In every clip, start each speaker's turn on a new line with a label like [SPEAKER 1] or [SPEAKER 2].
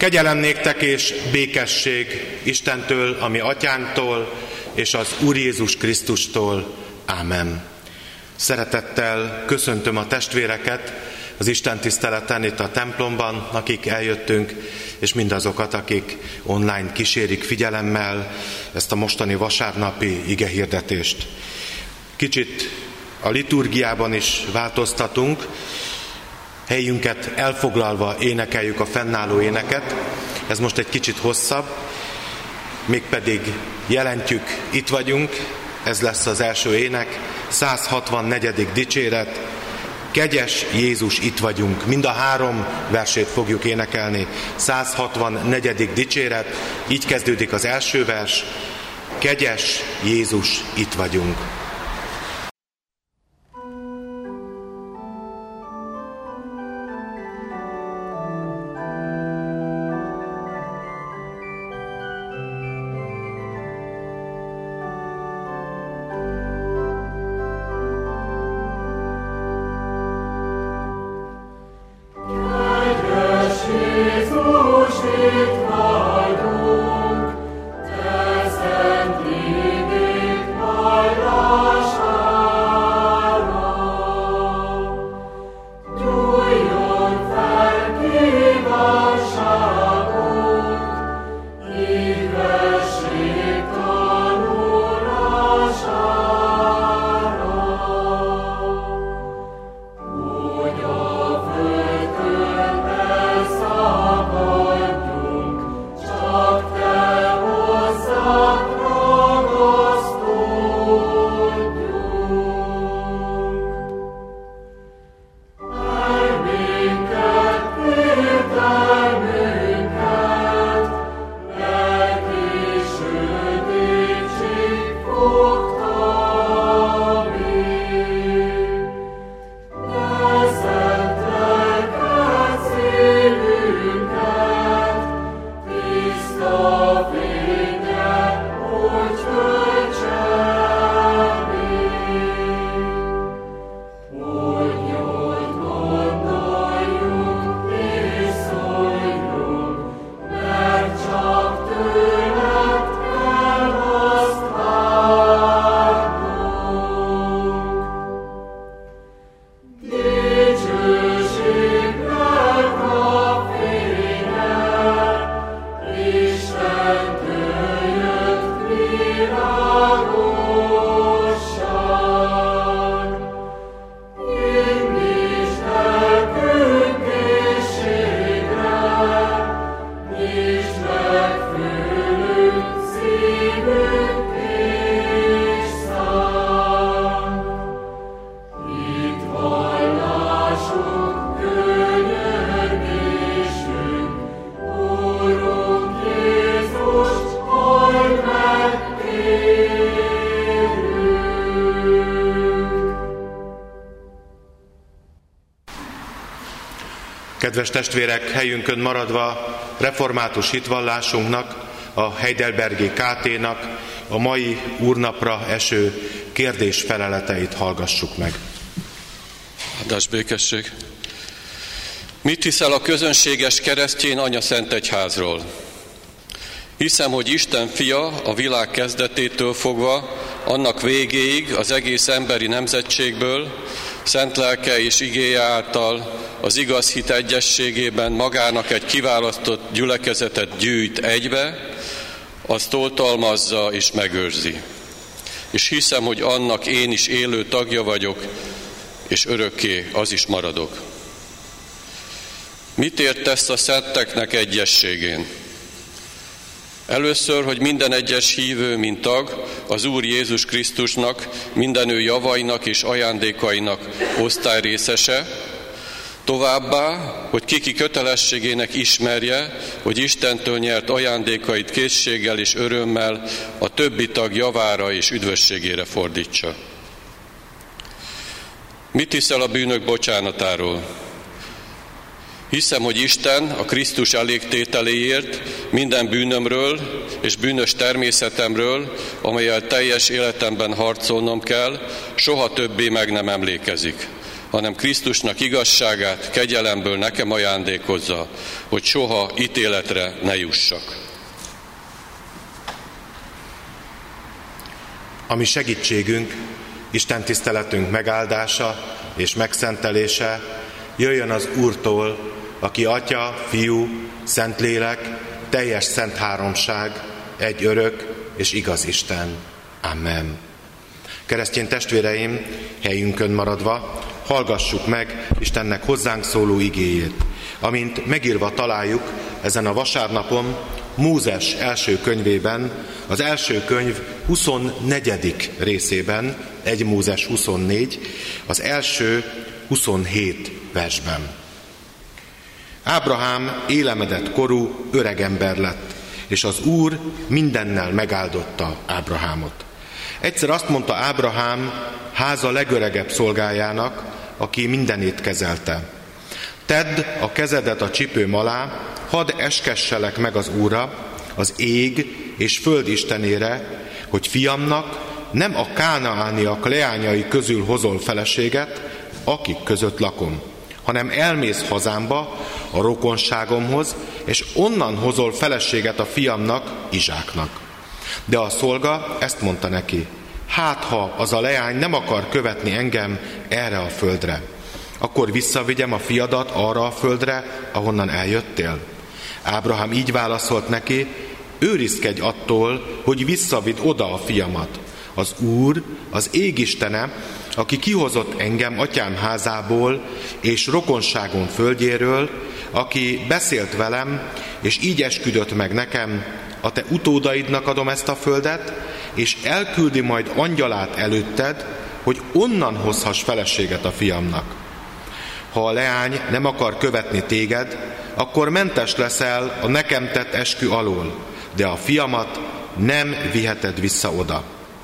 [SPEAKER 1] Kegyelem néktek és békesség Istentől, a mi atyánktól, és az Úr Jézus Krisztustól. Ámen. Szeretettel köszöntöm a testvéreket az Isten tiszteleten itt a templomban, akik eljöttünk, és mindazokat, akik online kísérik figyelemmel ezt a mostani vasárnapi igehirdetést. Kicsit a liturgiában is változtatunk, helyünket elfoglalva énekeljük a fennálló éneket. Ez most egy kicsit hosszabb, mégpedig jelentjük, itt vagyunk, ez lesz az első ének, 164. dicséret, Kegyes Jézus, itt vagyunk. Mind a 3 versét fogjuk énekelni. 164. dicséret, így kezdődik az első vers, Kegyes Jézus, itt vagyunk. Kedves testvérek, helyünkön maradva református hitvallásunknak, a Heidelbergi KT-nak a mai úrnapra eső kérdés-feleleteit hallgassuk meg.
[SPEAKER 2] Áldás békesség! Mit hiszel a közönséges keresztény anyaszentegyházról? Hiszem, hogy Isten fia a világ kezdetétől fogva, annak végéig az egész emberi nemzetségből, szent lelke és igéje által az igaz hit egyességében magának egy kiválasztott gyülekezetet gyűjt egybe, azt oltalmazza és megőrzi. És hiszem, hogy annak én is élő tagja vagyok, és örökké az is maradok. Mit értesz a szenteknek egyességén? Először, hogy minden egyes hívő, mint tag, az Úr Jézus Krisztusnak, minden ő javainak és ajándékainak osztályrészese, továbbá, hogy kiki kötelességének ismerje, hogy Istentől nyert ajándékait készséggel és örömmel a többi tag javára és üdvösségére fordítsa. Mit hiszel a bűnök bocsánatáról? Hiszem, hogy Isten a Krisztus elégtételéért minden bűnömről és bűnös természetemről, amellyel teljes életemben harcolnom kell, soha többé meg nem emlékezik, hanem Krisztusnak igazságát kegyelemből nekem ajándékozza, hogy soha ítéletre ne jussak.
[SPEAKER 1] A mi segítségünk, Isten tiszteletünk megáldása és megszentelése jöjjön az Úrtól, aki Atya, Fiú, Szentlélek, teljes szent háromság, egy örök és igaz Isten. Amen. Keresztény testvéreim, helyünkön maradva, hallgassuk meg Istennek hozzánk szóló igéjét, amint megírva találjuk ezen a vasárnapon Mózes első könyvében, az első könyv 24. részében, 1 Mózes 24, az első 27 versben. Ábrahám élemedett korú öregember lett, és az Úr mindennel megáldotta Ábrahámot. Egyszer azt mondta Ábrahám háza legöregebb szolgájának, aki mindenét kezelte: tedd a kezedet a csipőm alá, hadd eskesselek meg az Úrra, az ég és föld istenére, hogy fiamnak nem a kánaániak leányai közül hozol feleséget, akik között lakom, hanem elmész hazámba, a rokonságomhoz, és onnan hozol feleséget a fiamnak, Izsáknak. De a szolga ezt mondta neki: hát ha az a leány nem akar követni engem erre a földre, akkor visszavigyem a fiadat arra a földre, ahonnan eljöttél? Ábrahám így válaszolt neki: őrizkedj attól, hogy visszavidd oda a fiamat. Az Úr, az égistene, aki kihozott engem atyám házából és rokonságom földjéről, aki beszélt velem, és így esküdött meg nekem: a te utódaidnak adom ezt a földet, és elküldi majd angyalát előtted, hogy onnan hozhass feleséget a fiamnak. Ha a leány nem akar követni téged, akkor mentes leszel a nekem tett eskü alól, de a fiamat nem viheted vissza oda.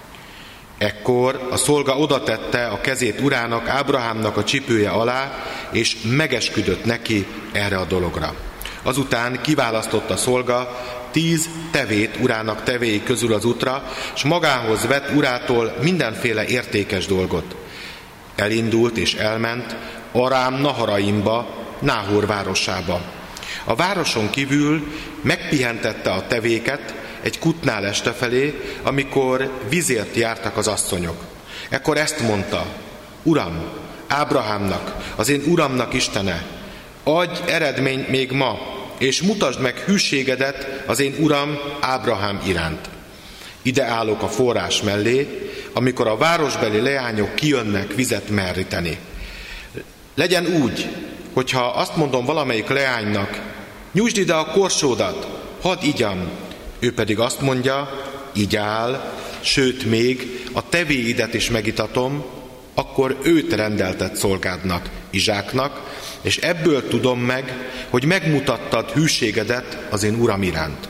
[SPEAKER 1] Ekkor a szolga odatette a kezét urának, Ábrahámnak a csipője alá, és megesküdött neki erre a dologra. Azután kiválasztott a szolga 10 tevét urának tevéi közül az útra, és magához vett urától mindenféle értékes dolgot. Elindult és elment Arám Naharaimba, Náhor városába. A városon kívül megpihentette a tevéket egy kútnál estefelé, amikor vizért jártak az asszonyok. Ekkor ezt mondta: Uram, Ábrahámnak, az én uramnak Istene, adj eredményt még ma, és mutasd meg hűségedet az én uram Ábrahám iránt. Ide állok a forrás mellé, amikor a városbeli leányok kijönnek vizet meríteni. Legyen úgy, hogyha azt mondom valamelyik leánynak: nyújtsd ide a korsódat, hadd igyam, ő pedig azt mondja: igyál, sőt még a tevéidet is megitatom, akkor őt rendelted szolgádnak, Izsáknak, és ebből tudom meg, hogy megmutattad hűségedet az én uram iránt.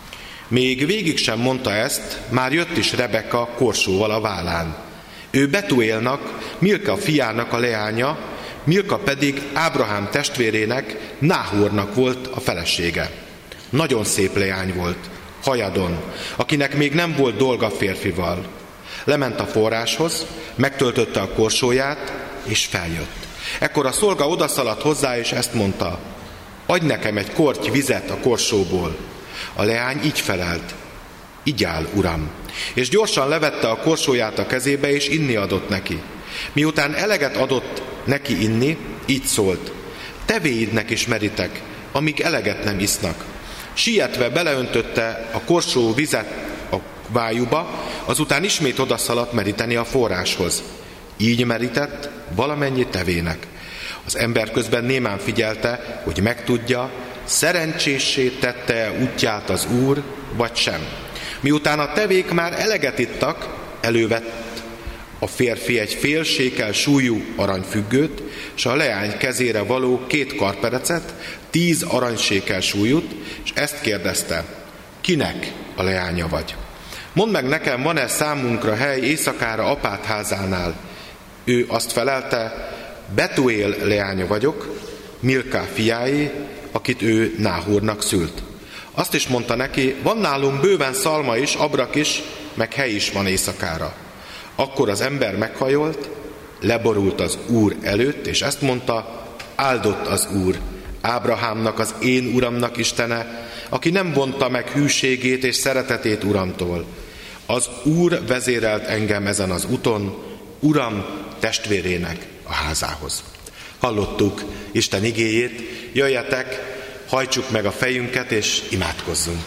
[SPEAKER 1] Még végig sem mondta ezt, már jött is Rebeka korsóval a vállán. Ő Betuélnak, Milka fiának a leánya, Milka pedig Ábrahám testvérének, Náhornak volt a felesége. Nagyon szép leány volt, hajadon, akinek még nem volt dolga férfival. Lement a forráshoz, megtöltötte a korsóját, és feljött. Ekkor a szolga odaszaladt hozzá, és ezt mondta: adj nekem egy korty vizet a korsóból. A leány így felelt: igyál, uram. És gyorsan levette a korsóját a kezébe, és inni adott neki. Miután eleget adott neki inni, így szólt: tevéidnek is meritek, amíg eleget nem isznak. Sietve beleöntötte a korsó vizet a vájúba, azután ismét odaszaladt meríteni a forráshoz. Így merített valamennyi tevének. Az ember közben némán figyelte, hogy megtudja, szerencséssé tette útját az Úr, vagy sem. Miután a tevék már eleget ittak, elővett a férfi egy fél sékel súlyú aranyfüggőt, és a leány kezére való 2 karperecet, 10 aranysékel súlyút, és ezt kérdezte: kinek a leánya vagy? Mondd meg nekem, van-e számunkra hely éjszakára apád házánál? Ő azt felelte: Betuél leánya vagyok, Milka fiáé, akit ő Náhornak szült. Azt is mondta neki: van nálunk bőven szalma is, abrak is, meg hely is van éjszakára. Akkor az ember meghajolt, leborult az Úr előtt, és ezt mondta: áldott az Úr, Ábrahámnak, az én uramnak Istene, aki nem vonta meg hűségét és szeretetét uramtól. Az Úr vezérelt engem ezen az úton, Uram testvérének a házához. Hallottuk Isten igéjét, jöjjetek, hajtsuk meg a fejünket és imádkozzunk.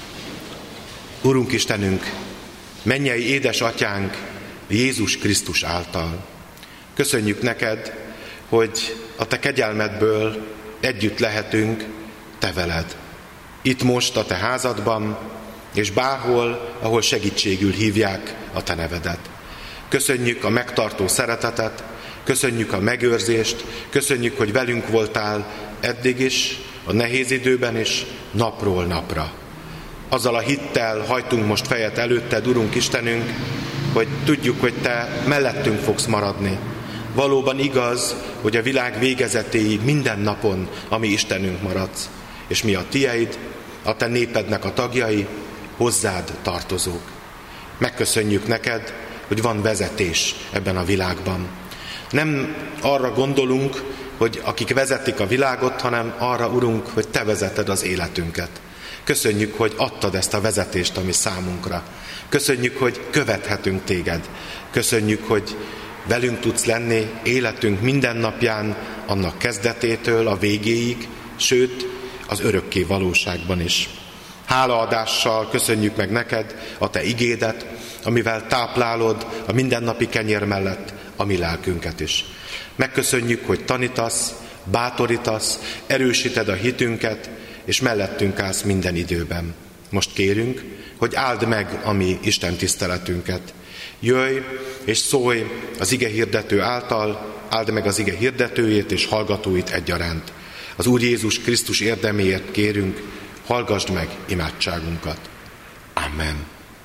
[SPEAKER 1] Urunk Istenünk, mennyei édesatyánk Jézus Krisztus által. Köszönjük neked, hogy a te kegyelmedből együtt lehetünk te veled. Itt most a te házadban, és bárhol, ahol segítségül hívják a te nevedet. Köszönjük a megtartó szeretetet, köszönjük a megőrzést, köszönjük, hogy velünk voltál eddig is, a nehéz időben is, napról napra. Azzal a hittel hajtunk most fejet előtted, Urunk Istenünk, hogy tudjuk, hogy te mellettünk fogsz maradni. Valóban igaz, hogy a világ végezetéig minden napon a mi Istenünk maradsz, és mi a tieid, a te népednek a tagjai, hozzád tartozók. Megköszönjük neked, hogy van vezetés ebben a világban. Nem arra gondolunk, hogy akik vezetik a világot, hanem arra, Urunk, hogy te vezeted az életünket. Köszönjük, hogy adtad ezt a vezetést, ami számunkra. Köszönjük, hogy követhetünk téged. Köszönjük, hogy velünk tudsz lenni életünk minden napján, annak kezdetétől a végéig, sőt, az örökké valóságban is. Hálaadással köszönjük meg neked a te igédet, amivel táplálod a mindennapi kenyér mellett a mi lelkünket is. Megköszönjük, hogy tanítasz, bátorítasz, erősíted a hitünket, és mellettünk állsz minden időben. Most kérünk, hogy áld meg a mi Isten tiszteletünket. Jöjj és szólj az ige hirdető által, áld meg az ige hirdetőjét és hallgatóit egyaránt. Az Úr Jézus Krisztus érdeméért kérünk, hallgasd meg imádságunkat. Amen.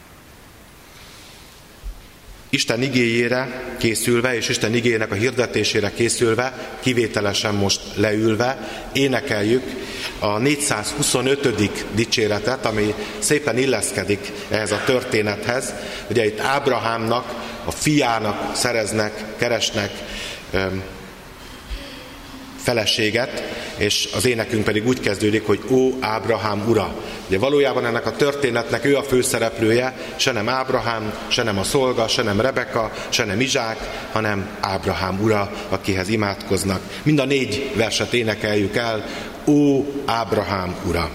[SPEAKER 1] Isten igéjére készülve, és Isten igéjének a hirdetésére készülve, kivételesen most leülve, énekeljük a 425. dicséretet, ami szépen illeszkedik ehhez a történethez. Ugye itt Ábrahámnak, a fiának keresnek feleséget, és az énekünk pedig úgy kezdődik, hogy Ó, Ábrahám ura! Ugye valójában ennek a történetnek ő a főszereplője, se nem Ábrahám, se nem a szolga, se nem Rebeka, se nem Izsák, hanem Ábrahám ura, akihez imádkoznak. Mind a 4 verset énekeljük el, Ó, Ábrahám ura!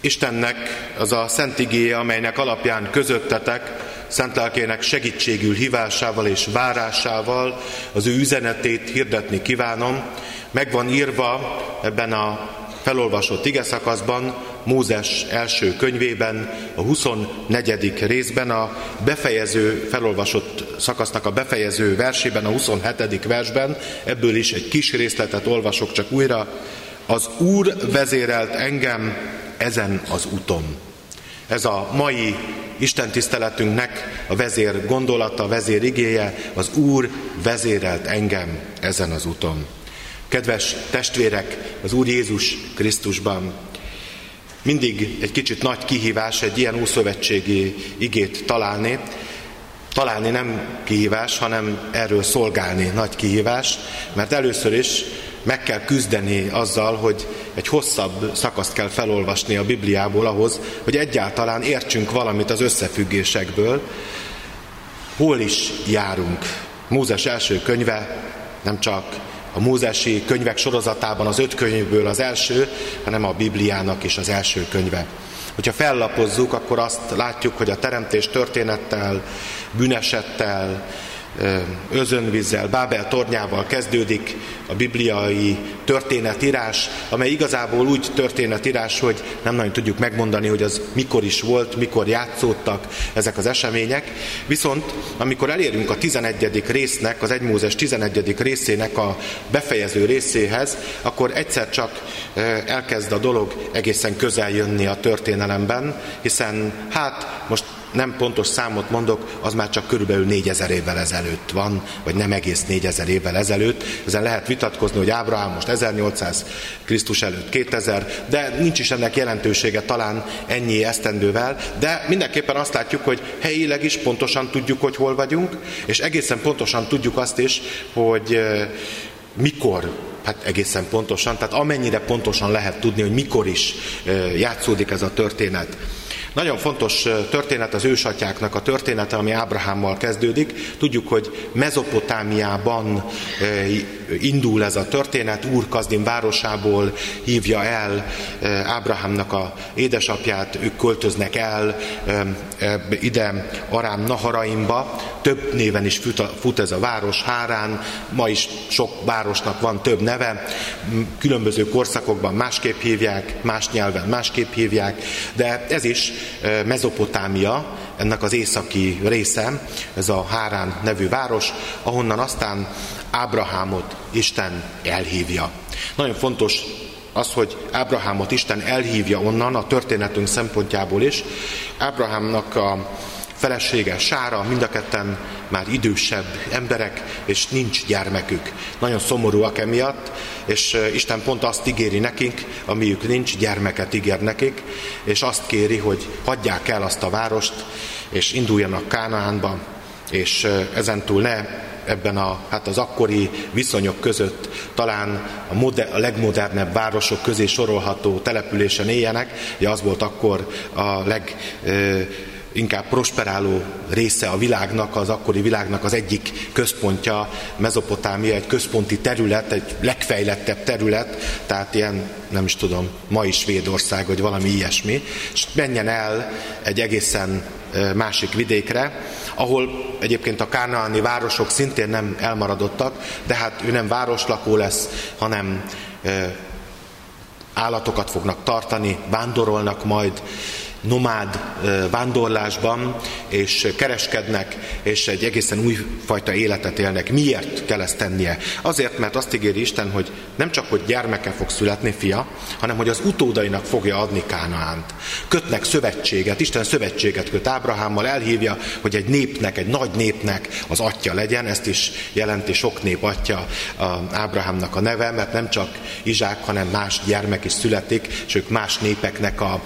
[SPEAKER 1] Istennek az a szent igéje, amelynek alapján közöttetek, szent lelkének segítségül hívásával és várásával az ő üzenetét hirdetni kívánom. Meg van írva ebben a felolvasott igeszakaszban, Mózes első könyvében, a 24. részben, a befejező, felolvasott szakasznak a befejező versében, a 27. versben, ebből is egy kis részletet olvasok csak újra. Az Úr vezérelt engem ezen az úton. Ez a mai istentiszteletünknek a vezér gondolata, a vezér igéje, az Úr vezérelt engem ezen az úton. Kedves testvérek, az Úr Jézus Krisztusban, mindig egy kicsit nagy kihívás egy ilyen ószövetségi igét találni. Találni nem kihívás, hanem erről szolgálni nagy kihívás, mert először is meg kell küzdeni azzal, hogy egy hosszabb szakaszt kell felolvasni a Bibliából ahhoz, hogy egyáltalán értsünk valamit az összefüggésekből. Hol is járunk? Mózes első könyve nem csak a mózesi könyvek sorozatában az 5 könyvből az első, hanem a Bibliának is az első könyve. Hogyha fellapozzuk, akkor azt látjuk, hogy a teremtés történettel, bűnesettel, özönvízzel, Bábel tornyával kezdődik a bibliai történetírás, amely igazából úgy történetírás, hogy nem nagyon tudjuk megmondani, hogy az mikor is volt, mikor játszódtak ezek az események. Viszont amikor elérünk a 11. résznek, az 1 Mózes 11. részének a befejező részéhez, akkor egyszer csak elkezd a dolog egészen közel jönni a történelemben, hiszen most nem pontos számot mondok, az már csak körülbelül 4000 évvel ezelőtt van, vagy nem egész 4000 évvel ezelőtt. Ezen lehet vitatkozni, hogy Ábrahám most 1800, Krisztus előtt 2000, de nincs is ennek jelentősége talán ennyi esztendővel, de mindenképpen azt látjuk, hogy helyileg is pontosan tudjuk, hogy hol vagyunk, és egészen pontosan tudjuk azt is, hogy mikor, egészen pontosan, tehát amennyire pontosan lehet tudni, hogy mikor is játszódik ez a történet. Nagyon fontos történet az ősatyáknak a története, ami Ábrahámmal kezdődik. Tudjuk, hogy Mezopotámiában indul ez a történet, Úr-Kasdim városából hívja el Ábrahámnak a édesapját, ők költöznek el ide Arám Naharaimba. Több néven is fut ez a város, Hárán, ma is sok városnak van több neve, különböző korszakokban másképp hívják, más nyelven másképp hívják, de ez is Mezopotámia, ennek az északi része, ez a Hárán nevű város, ahonnan aztán Ábrahámot Isten elhívja. Nagyon fontos az, hogy Ábrahámot Isten elhívja onnan, a történetünk szempontjából is. Ábrahámnak a felesége Sára, mind a ketten már idősebb emberek, és nincs gyermekük. Nagyon szomorúak emiatt, és Isten pont azt ígéri nekik, amiük nincs, gyermeket ígér nekik, és azt kéri, hogy hagyják el azt a várost, és induljanak Kánaánba, és ezentúl ne ebben az akkori viszonyok között talán a legmodernebb városok közé sorolható településen éljenek. Ugye az volt akkor a inkább prosperáló része a világnak, az akkori világnak az egyik központja, Mezopotámia, egy központi terület, egy legfejlettebb terület, tehát ilyen, nem is tudom, mai Svédország, vagy valami ilyesmi, és menjen el egy egészen másik vidékre, ahol egyébként a kánaáni városok szintén nem elmaradottak, de hát ő nem városlakó lesz, hanem állatokat fognak tartani, vándorolnak majd, nomád vándorlásban, és kereskednek, és egy egészen újfajta életet élnek. Miért kell ezt tennie? Azért, mert azt ígéri Isten, hogy nem csak, hogy gyermeke fog születni, fia, hanem, hogy az utódainak fogja adni Kánaánt. Kötnek szövetséget, Isten szövetséget köt Ábrahámmal, elhívja, hogy egy népnek, egy nagy népnek az atya legyen, ezt is jelenti sok nép atya Ábrahámnak a neve, mert nem csak Izsák, hanem más gyermek is születik, és ők más népeknek a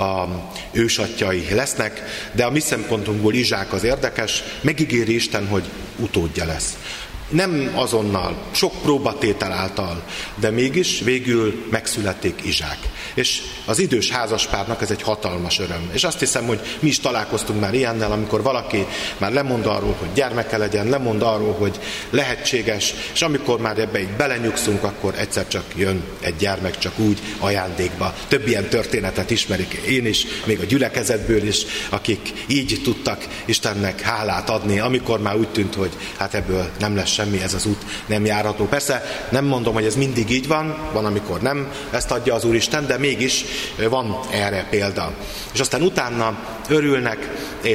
[SPEAKER 1] ősatjai lesznek, de a mi szempontunkból Izsák az érdekes, megígéri Isten, hogy utódja lesz. Nem azonnal, sok próbatétel által, de mégis végül megszületik Izsák. És az idős házaspárnak ez egy hatalmas öröm. És azt hiszem, hogy mi is találkoztunk már ilyennel, amikor valaki már lemond arról, hogy gyermeke legyen, lemond arról, hogy lehetséges, és amikor már ebbe így belenyugszunk, akkor egyszer csak jön egy gyermek csak úgy ajándékba. Több ilyen történetet ismerik én is, még a gyülekezetből is, akik így tudtak Istennek hálát adni, amikor már úgy tűnt, hogy hát ebből nem lesz semmi, ez az út nem járható. Persze nem mondom, hogy ez mindig így van, amikor nem ezt adja az Úristen, de mégis van erre példa. És aztán utána örülnek,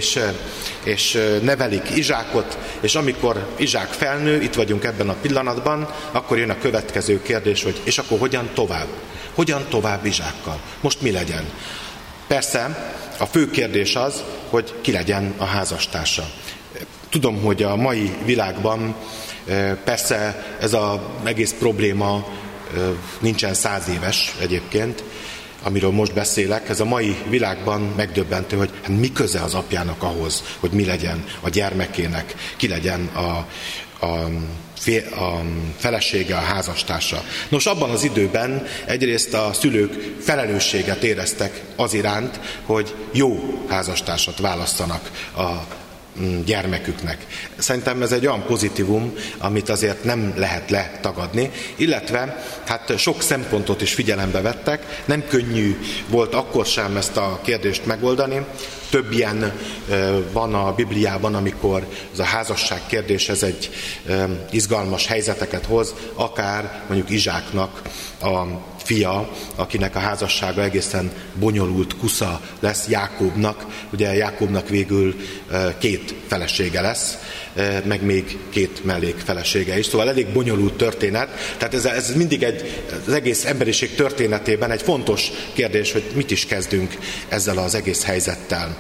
[SPEAKER 1] és nevelik Izsákot, és amikor Izsák felnő, itt vagyunk ebben a pillanatban, akkor jön a következő kérdés, hogy és akkor hogyan tovább? Hogyan tovább Izsákkal? Most mi legyen? Persze a fő kérdés az, hogy ki legyen a házastársa. Tudom, hogy a mai világban persze ez az egész probléma nincsen 100 éves egyébként, amiről most beszélek, ez a mai világban megdöbbentő, hogy mi köze az apjának ahhoz, hogy mi legyen a gyermekének, ki legyen a felesége, a házastársa. Nos, abban az időben egyrészt a szülők felelősséget éreztek az iránt, hogy jó házastársat válasszanak a gyermeküknek. Szerintem ez egy olyan pozitívum, amit azért nem lehet letagadni, illetve hát sok szempontot is figyelembe vettek, nem könnyű volt akkor sem ezt a kérdést megoldani. Több ilyen van a Bibliában, amikor ez a házasság kérdés, ez egy izgalmas helyzeteket hoz, akár mondjuk Izsáknak a fia, akinek a házassága egészen bonyolult kusza lesz Jákóbnak. Ugye Jákóbnak végül 2 felesége lesz, meg még 2 mellékfelesége is. Szóval elég bonyolult történet. Tehát ez mindig az egész emberiség történetében egy fontos kérdés, hogy mit is kezdünk ezzel az egész helyzettel.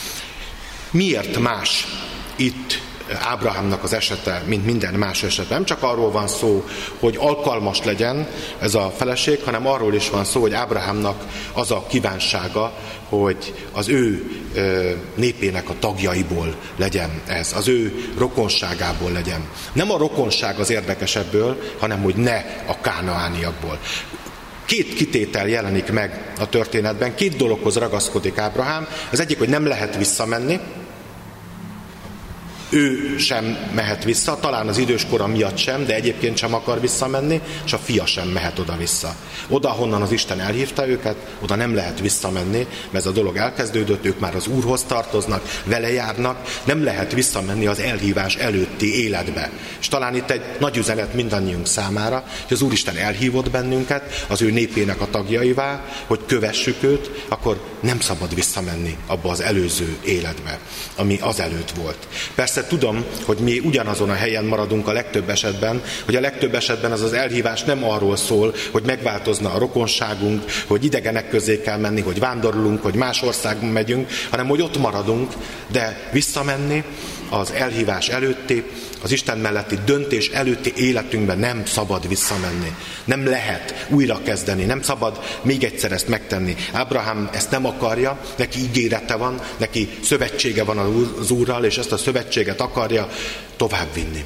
[SPEAKER 1] Miért más itt Ábrahámnak az esete, mint minden más eset? Nem csak arról van szó, hogy alkalmas legyen ez a feleség, hanem arról is van szó, hogy Ábrahámnak az a kívánsága, hogy az ő népének a tagjaiból legyen ez, az ő rokonságából legyen. Nem a rokonság az érdekes ebből, hanem hogy ne a kánaániakból. 2 kitétel jelenik meg a történetben, 2 dologhoz ragaszkodik Ábrahám. Az egyik, hogy nem lehet visszamenni, ő sem mehet vissza, talán az időskora miatt sem, de egyébként sem akar visszamenni, és a fia sem mehet oda-vissza. Oda, honnan az Isten elhívta őket, oda nem lehet visszamenni, mert ez a dolog elkezdődött, ők már az Úrhoz tartoznak, vele járnak, nem lehet visszamenni az elhívás előtti életbe. És talán itt egy nagy üzenet mindannyiunk számára, hogy az Úristen elhívott bennünket, az ő népének a tagjaivá, hogy kövessük őt, akkor nem szabad visszamenni abba az előző életbe, ami azelőtt volt. Persze tudom, hogy mi ugyanazon a helyen maradunk a legtöbb esetben, hogy a legtöbb esetben az elhívás nem arról szól, hogy megváltozna a rokonságunk, hogy idegenek közé kell menni, hogy vándorlunk, hogy más országba megyünk, hanem hogy ott maradunk, de visszamenni az elhívás előtti, az Isten melletti döntés előtti életünkben nem szabad visszamenni. Nem lehet újrakezdeni, nem szabad még egyszer ezt megtenni. Ábrahám ezt nem akarja, neki ígérete van, neki szövetsége van az Úrral, és ezt a szövetséget akarja továbbvinni.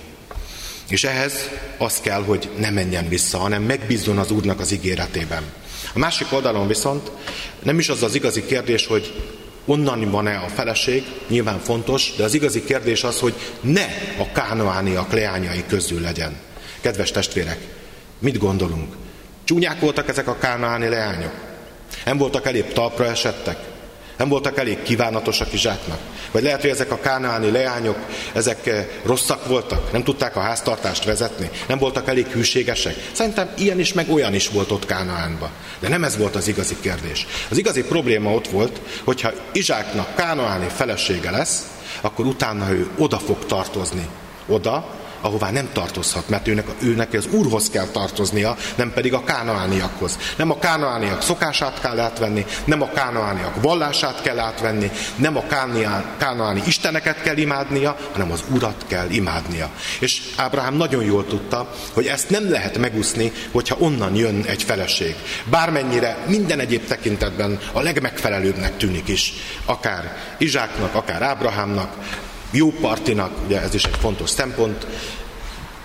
[SPEAKER 1] És ehhez az kell, hogy ne menjen vissza, hanem megbízzon az Úrnak az ígéretében. A másik oldalon viszont nem is az az igazi kérdés, hogy onnan van-e a feleség, nyilván fontos, de az igazi kérdés az, hogy ne a kánaániak leányai közül legyen. Kedves testvérek, mit gondolunk? Csúnyák voltak ezek a kánaáni leányok? Nem voltak elég talpra esettek? Nem voltak elég kívánatosak Izsáknak? Vagy lehet, hogy ezek a kánaáni leányok, ezek rosszak voltak? Nem tudták a háztartást vezetni? Nem voltak elég hűségesek? Szerintem ilyen is, meg olyan is volt ott Kánaánban. De nem ez volt az igazi kérdés. Az igazi probléma ott volt, hogyha Izsáknak kánaáni felesége lesz, akkor utána ő oda fog tartozni. Oda, ahová nem tartozhat, mert őnek az Úrhoz kell tartoznia, nem pedig a kánaániakhoz. Nem a kánaániak szokását kell átvenni, nem a kánaániak vallását kell átvenni, nem a kánaáni isteneket kell imádnia, hanem az Urat kell imádnia. És Ábrahám nagyon jól tudta, hogy ezt nem lehet megúszni, hogyha onnan jön egy feleség. Bármennyire minden egyéb tekintetben a legmegfelelőbbnek tűnik is, akár Izsáknak, akár Ábrahámnak, jó partinak, ugye ez is egy fontos szempont,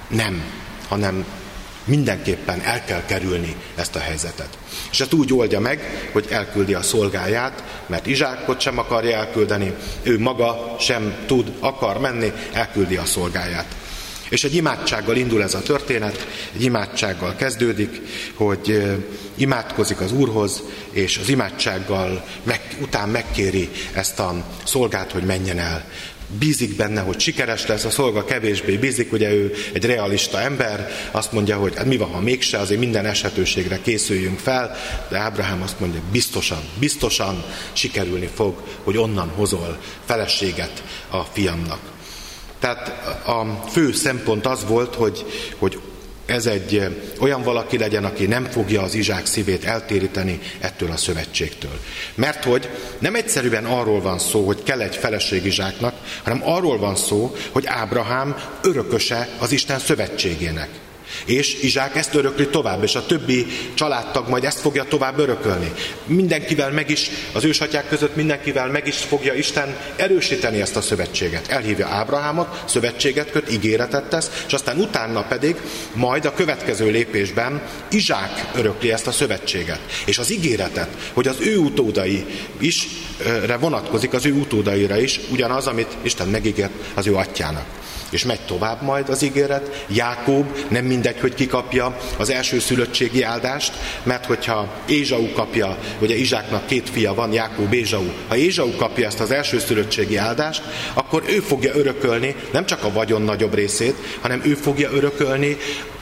[SPEAKER 1] Nem, hanem mindenképpen el kell kerülni ezt a helyzetet. És ezt úgy oldja meg, hogy elküldi a szolgáját, mert Izsákot sem akarja elküldeni, ő maga sem akar menni, elküldi a szolgáját. És egy imádsággal indul ez a történet, egy imádsággal kezdődik, hogy imádkozik az Úrhoz, és az imádsággal után megkéri ezt a szolgát, hogy menjen el. Bízik benne, hogy sikeres lesz, a szolga kevésbé bízik, ugye ő egy realista ember, azt mondja, hogy hát mi van, ha mégse, azért minden eshetőségre készüljünk fel, de Ábrahám azt mondja, biztosan sikerülni fog, hogy onnan hozol feleséget a fiamnak. Tehát a fő szempont az volt, hogy ez egy olyan valaki legyen, aki nem fogja az Izsák szívét eltéríteni ettől a szövetségtől. Mert hogy nem egyszerűen arról van szó, hogy kell egy feleség Izsáknak, hanem arról van szó, hogy Ábrahám örököse az Isten szövetségének. És Izsák ezt örökli tovább, és a többi családtag majd ezt fogja tovább örökölni. Mindenkivel az ősatyák között mindenkivel meg is fogja Isten erősíteni ezt a szövetséget. Elhívja Ábrahámot, szövetséget köt, ígéretet tesz, és aztán utána pedig majd a következő lépésben Izsák örökli ezt a szövetséget. És az ígéretet, hogy az ő utódai is vonatkozik, az ő utódaira is, ugyanaz, amit Isten megígért az ő atyának. És megy tovább majd az ígéret. Jákób, nem mindegy, hogy ki kapja az elsőszülöttségi áldást, mert hogyha Ézsau kapja, ugye Izsáknak 2 fia van, Jákób, Ézsau. Ha Ézsau kapja ezt az elsőszülöttségi áldást, akkor ő fogja örökölni nem csak a vagyon nagyobb részét, hanem ő fogja örökölni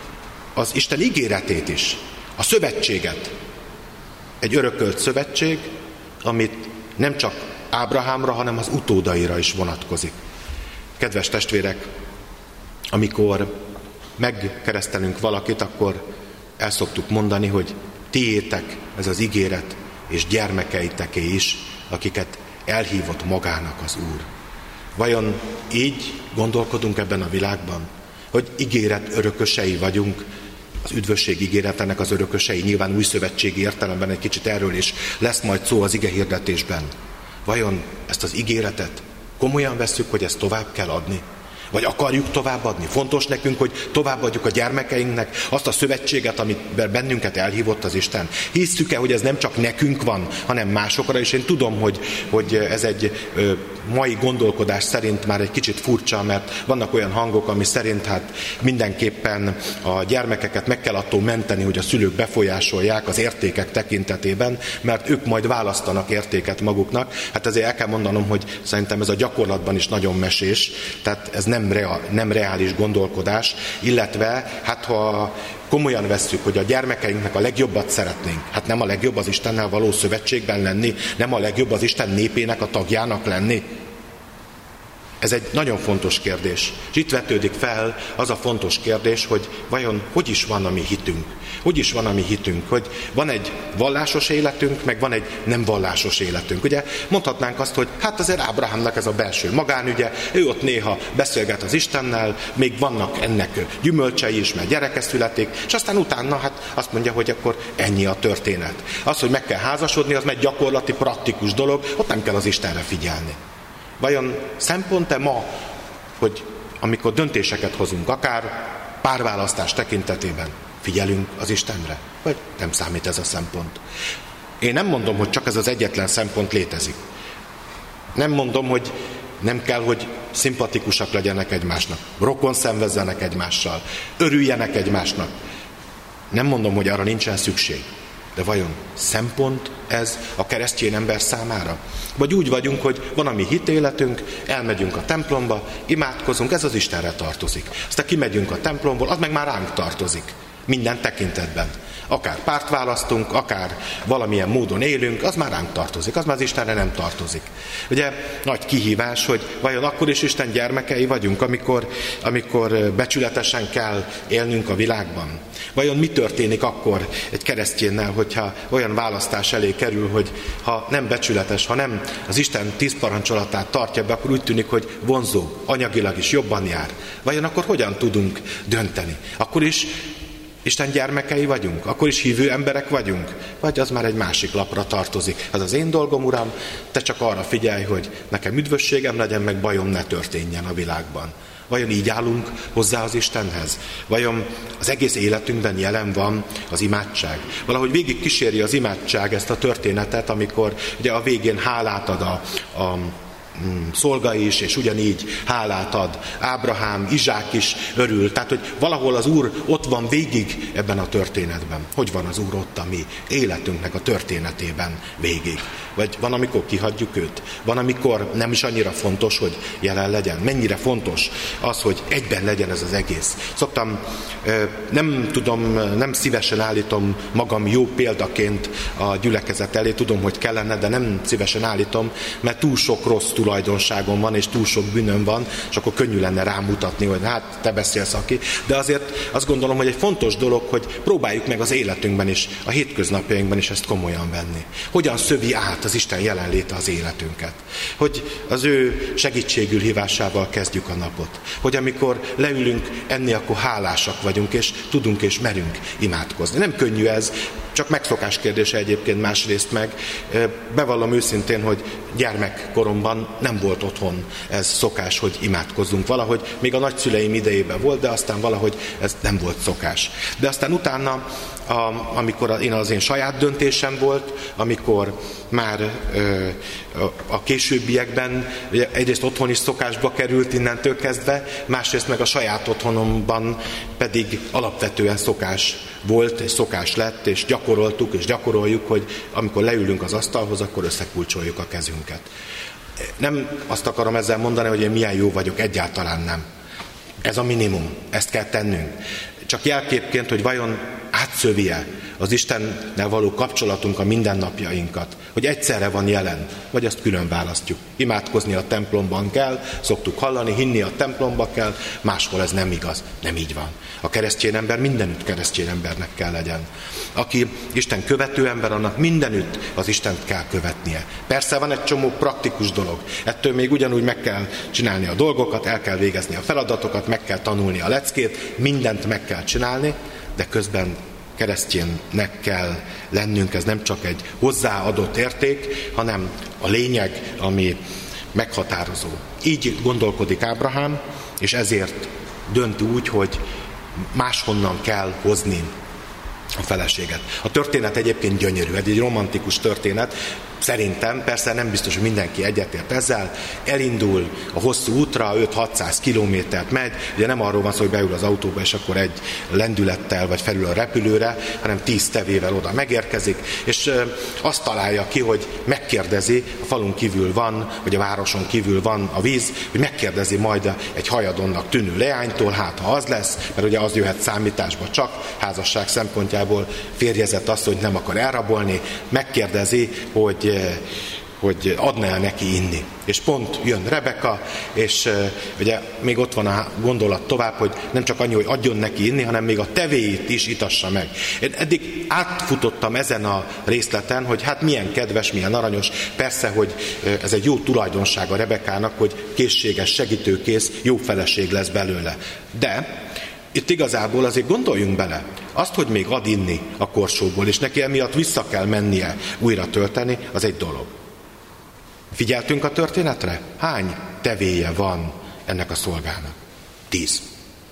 [SPEAKER 1] az Isten ígéretét is, a szövetséget. Egy örökölt szövetség, amit nem csak Ábrahámra, hanem az utódaira is vonatkozik. Kedves testvérek, amikor megkeresztelünk valakit, akkor el szoktuk mondani, hogy tiétek ez az ígéret, és gyermekeiteké is, akiket elhívott magának az Úr. Vajon így gondolkodunk ebben a világban? Hogy ígéret örökösei vagyunk, az üdvösség ígéretének az örökösei, nyilván újszövetségi értelemben egy kicsit erről is lesz majd szó az igehirdetésben. Vajon ezt az ígéretet komolyan vesszük, hogy ezt tovább kell adni? Vagy akarjuk továbbadni? Fontos nekünk, hogy továbbadjuk a gyermekeinknek azt a szövetséget, amit bennünket elhívott az Isten. Hisszük-e, hogy ez nem csak nekünk van, hanem másokra, és én tudom, hogy ez egy mai gondolkodás szerint már egy kicsit furcsa, mert vannak olyan hangok, ami szerint hát mindenképpen a gyermekeket meg kell attól menteni, hogy a szülők befolyásolják az értékek tekintetében, mert ők majd választanak értéket maguknak. Hát ezért el kell mondanom, hogy szerintem ez a gyakorlatban is nagyon mesés, tehát ez nem reális gondolkodás, illetve hát ha komolyan vesszük, hogy a gyermekeinknek a legjobbat szeretnénk, hát nem a legjobb az Istennel való szövetségben lenni, nem a legjobb az Isten népének a tagjának lenni. Ez egy nagyon fontos kérdés. És itt vetődik fel az a fontos kérdés, hogy vajon hogy is van a mi hitünk? Hogy is van a mi hitünk? Hogy van egy vallásos életünk, meg van egy nem vallásos életünk. Ugye mondhatnánk azt, hogy hát azért Ábrahámnak ez a belső magánügye, ő ott néha beszélget az Istennel, még vannak ennek gyümölcsei is, mert gyereke születik, és aztán utána hát azt mondja, hogy akkor ennyi a történet. Az, hogy meg kell házasodni, az meg gyakorlati, praktikus dolog, ott nem kell az Istenre figyelni. Vajon szempont-e ma, hogy amikor döntéseket hozunk, akár párválasztás tekintetében, figyelünk az Istenre? Vagy nem számít ez a szempont? Én nem mondom, hogy csak ez az egyetlen szempont létezik. Nem mondom, hogy nem kell, hogy szimpatikusak legyenek egymásnak, rokon szenvezzenek egymással, örüljenek egymásnak. Nem mondom, hogy arra nincsen szükség. De vajon szempont ez a keresztény ember számára? Vagy úgy vagyunk, hogy van a mi hitéletünk, elmegyünk a templomba, imádkozunk, ez az Istenre tartozik. Aztán kimegyünk a templomból, az meg már ránk tartozik. Minden tekintetben. Akár párt választunk, akár valamilyen módon élünk, az már ránk tartozik, az már az Istenre nem tartozik. Ugye nagy kihívás, hogy vajon akkor is Isten gyermekei vagyunk, amikor becsületesen kell élnünk a világban? Vajon mi történik akkor egy keresztjénnel, hogyha olyan választás elé kerül, hogy ha nem becsületes, ha nem az Isten 10 parancsolatát tartja be, akkor úgy tűnik, hogy vonzó, anyagilag is jobban jár. Vajon akkor hogyan tudunk dönteni? Akkor is Isten gyermekei vagyunk? Akkor is hívő emberek vagyunk? Vagy az már egy másik lapra tartozik? Ez az én dolgom, Uram, te csak arra figyelj, hogy nekem üdvösségem legyen, meg bajom ne történjen a világban. Vajon így állunk hozzá az Istenhez? Vajon az egész életünkben jelen van az imádság? Valahogy végig kíséri az imádság ezt a történetet, amikor ugye a végén hálát ad a szolga is, és ugyanígy hálát ad Ábrahám, Izsák is örül. Tehát, hogy valahol az Úr ott van végig ebben a történetben. Hogy van az Úr ott a mi életünknek a történetében végig? Vagy van, amikor kihagyjuk őt? Van, amikor nem is annyira fontos, hogy jelen legyen? Mennyire fontos az, hogy egyben legyen ez az egész? Szoktam, nem szívesen állítom magam jó példaként a gyülekezet elé, tudom, hogy kellene, de nem szívesen állítom, mert túl sok rossz tulajdonságom van, és túl sok bűnöm van, és akkor könnyű lenne rámutatni, hogy hát te beszélsz aki. De azért azt gondolom, hogy egy fontos dolog, hogy próbáljuk meg az életünkben is, a hétköznapjainkban is ezt komolyan venni. Hogyan szövi át az Isten jelenléte az életünket. Hogy az ő segítségül hívásával kezdjük a napot. Hogy amikor leülünk enni, akkor hálásak vagyunk, és tudunk és merünk imádkozni. Nem könnyű ez, csak megszokás kérdése egyébként másrészt meg. Bevallom őszintén, hogy gyermekkoromban nem volt otthon ez szokás, hogy imádkozzunk. Valahogy még a nagyszüleim idejében volt, de aztán valahogy ez nem volt szokás. De aztán utána, amikor az én saját döntésem volt, amikor már a későbbiekben egyrészt otthon is szokásba került innentől kezdve, másrészt meg a saját otthonomban pedig alapvetően szokás volt, és szokás lett, és gyakoroltuk, és gyakoroljuk, hogy amikor leülünk az asztalhoz, akkor összekulcsoljuk a kezünket. Nem azt akarom ezzel mondani, hogy én milyen jó vagyok, egyáltalán nem. Ez a minimum, ezt kell tennünk. Csak jelképként, hogy vajon átszövi-e az Istennel való kapcsolatunk a mindennapjainkat, hogy egyszerre van jelen, vagy azt külön választjuk. Imádkozni a templomban kell, szoktuk hallani, hinni a templomba kell, máshol ez nem igaz, nem így van. A keresztény ember mindenütt keresztény embernek kell legyen. Aki Isten követő ember, annak mindenütt az Istent kell követnie. Persze van egy csomó praktikus dolog, ettől még ugyanúgy meg kell csinálni a dolgokat, el kell végezni a feladatokat, meg kell tanulni a leckét, mindent meg kell csinálni, de közben kereszténynek kell lennünk, ez nem csak egy hozzáadott érték, hanem a lényeg, ami meghatározó. Így gondolkodik Ábrahám, és ezért dönt úgy, hogy máshonnan kell hozni a feleséget. A történet egyébként gyönyörű, egy romantikus történet, szerintem, persze nem biztos, hogy mindenki egyetért ezzel, elindul a hosszú útra, 5-600 kilométert megy, ugye nem arról van szó, hogy beül az autóba, és akkor egy lendülettel vagy felül a repülőre, hanem 10 tevével oda megérkezik, és azt találja ki, hogy megkérdezi, a falun kívül van, vagy a városon kívül van a víz, hogy megkérdezi majd egy hajadonnak tűnő leánytól, hát ha az lesz, mert ugye az jöhet számításba csak, házasság szempontjából férjezett azt, hogy nem akar elrabolni, megkérdezi, hogy adna el neki inni. És pont jön Rebeka, és ugye még ott van a gondolat tovább, hogy nem csak annyi, hogy adjon neki inni, hanem még a tevéit is itassa meg. Én eddig átfutottam ezen a részleten, hogy hát milyen kedves, milyen aranyos. Persze, hogy ez egy jó tulajdonsága Rebekának, hogy készséges, segítőkész, jó feleség lesz belőle. De itt igazából azért gondoljunk bele, azt, hogy még ad inni a korsóból, és neki emiatt vissza kell mennie újra tölteni, az egy dolog. Figyeltünk a történetre? Hány tevéje van ennek a szolgának? 10.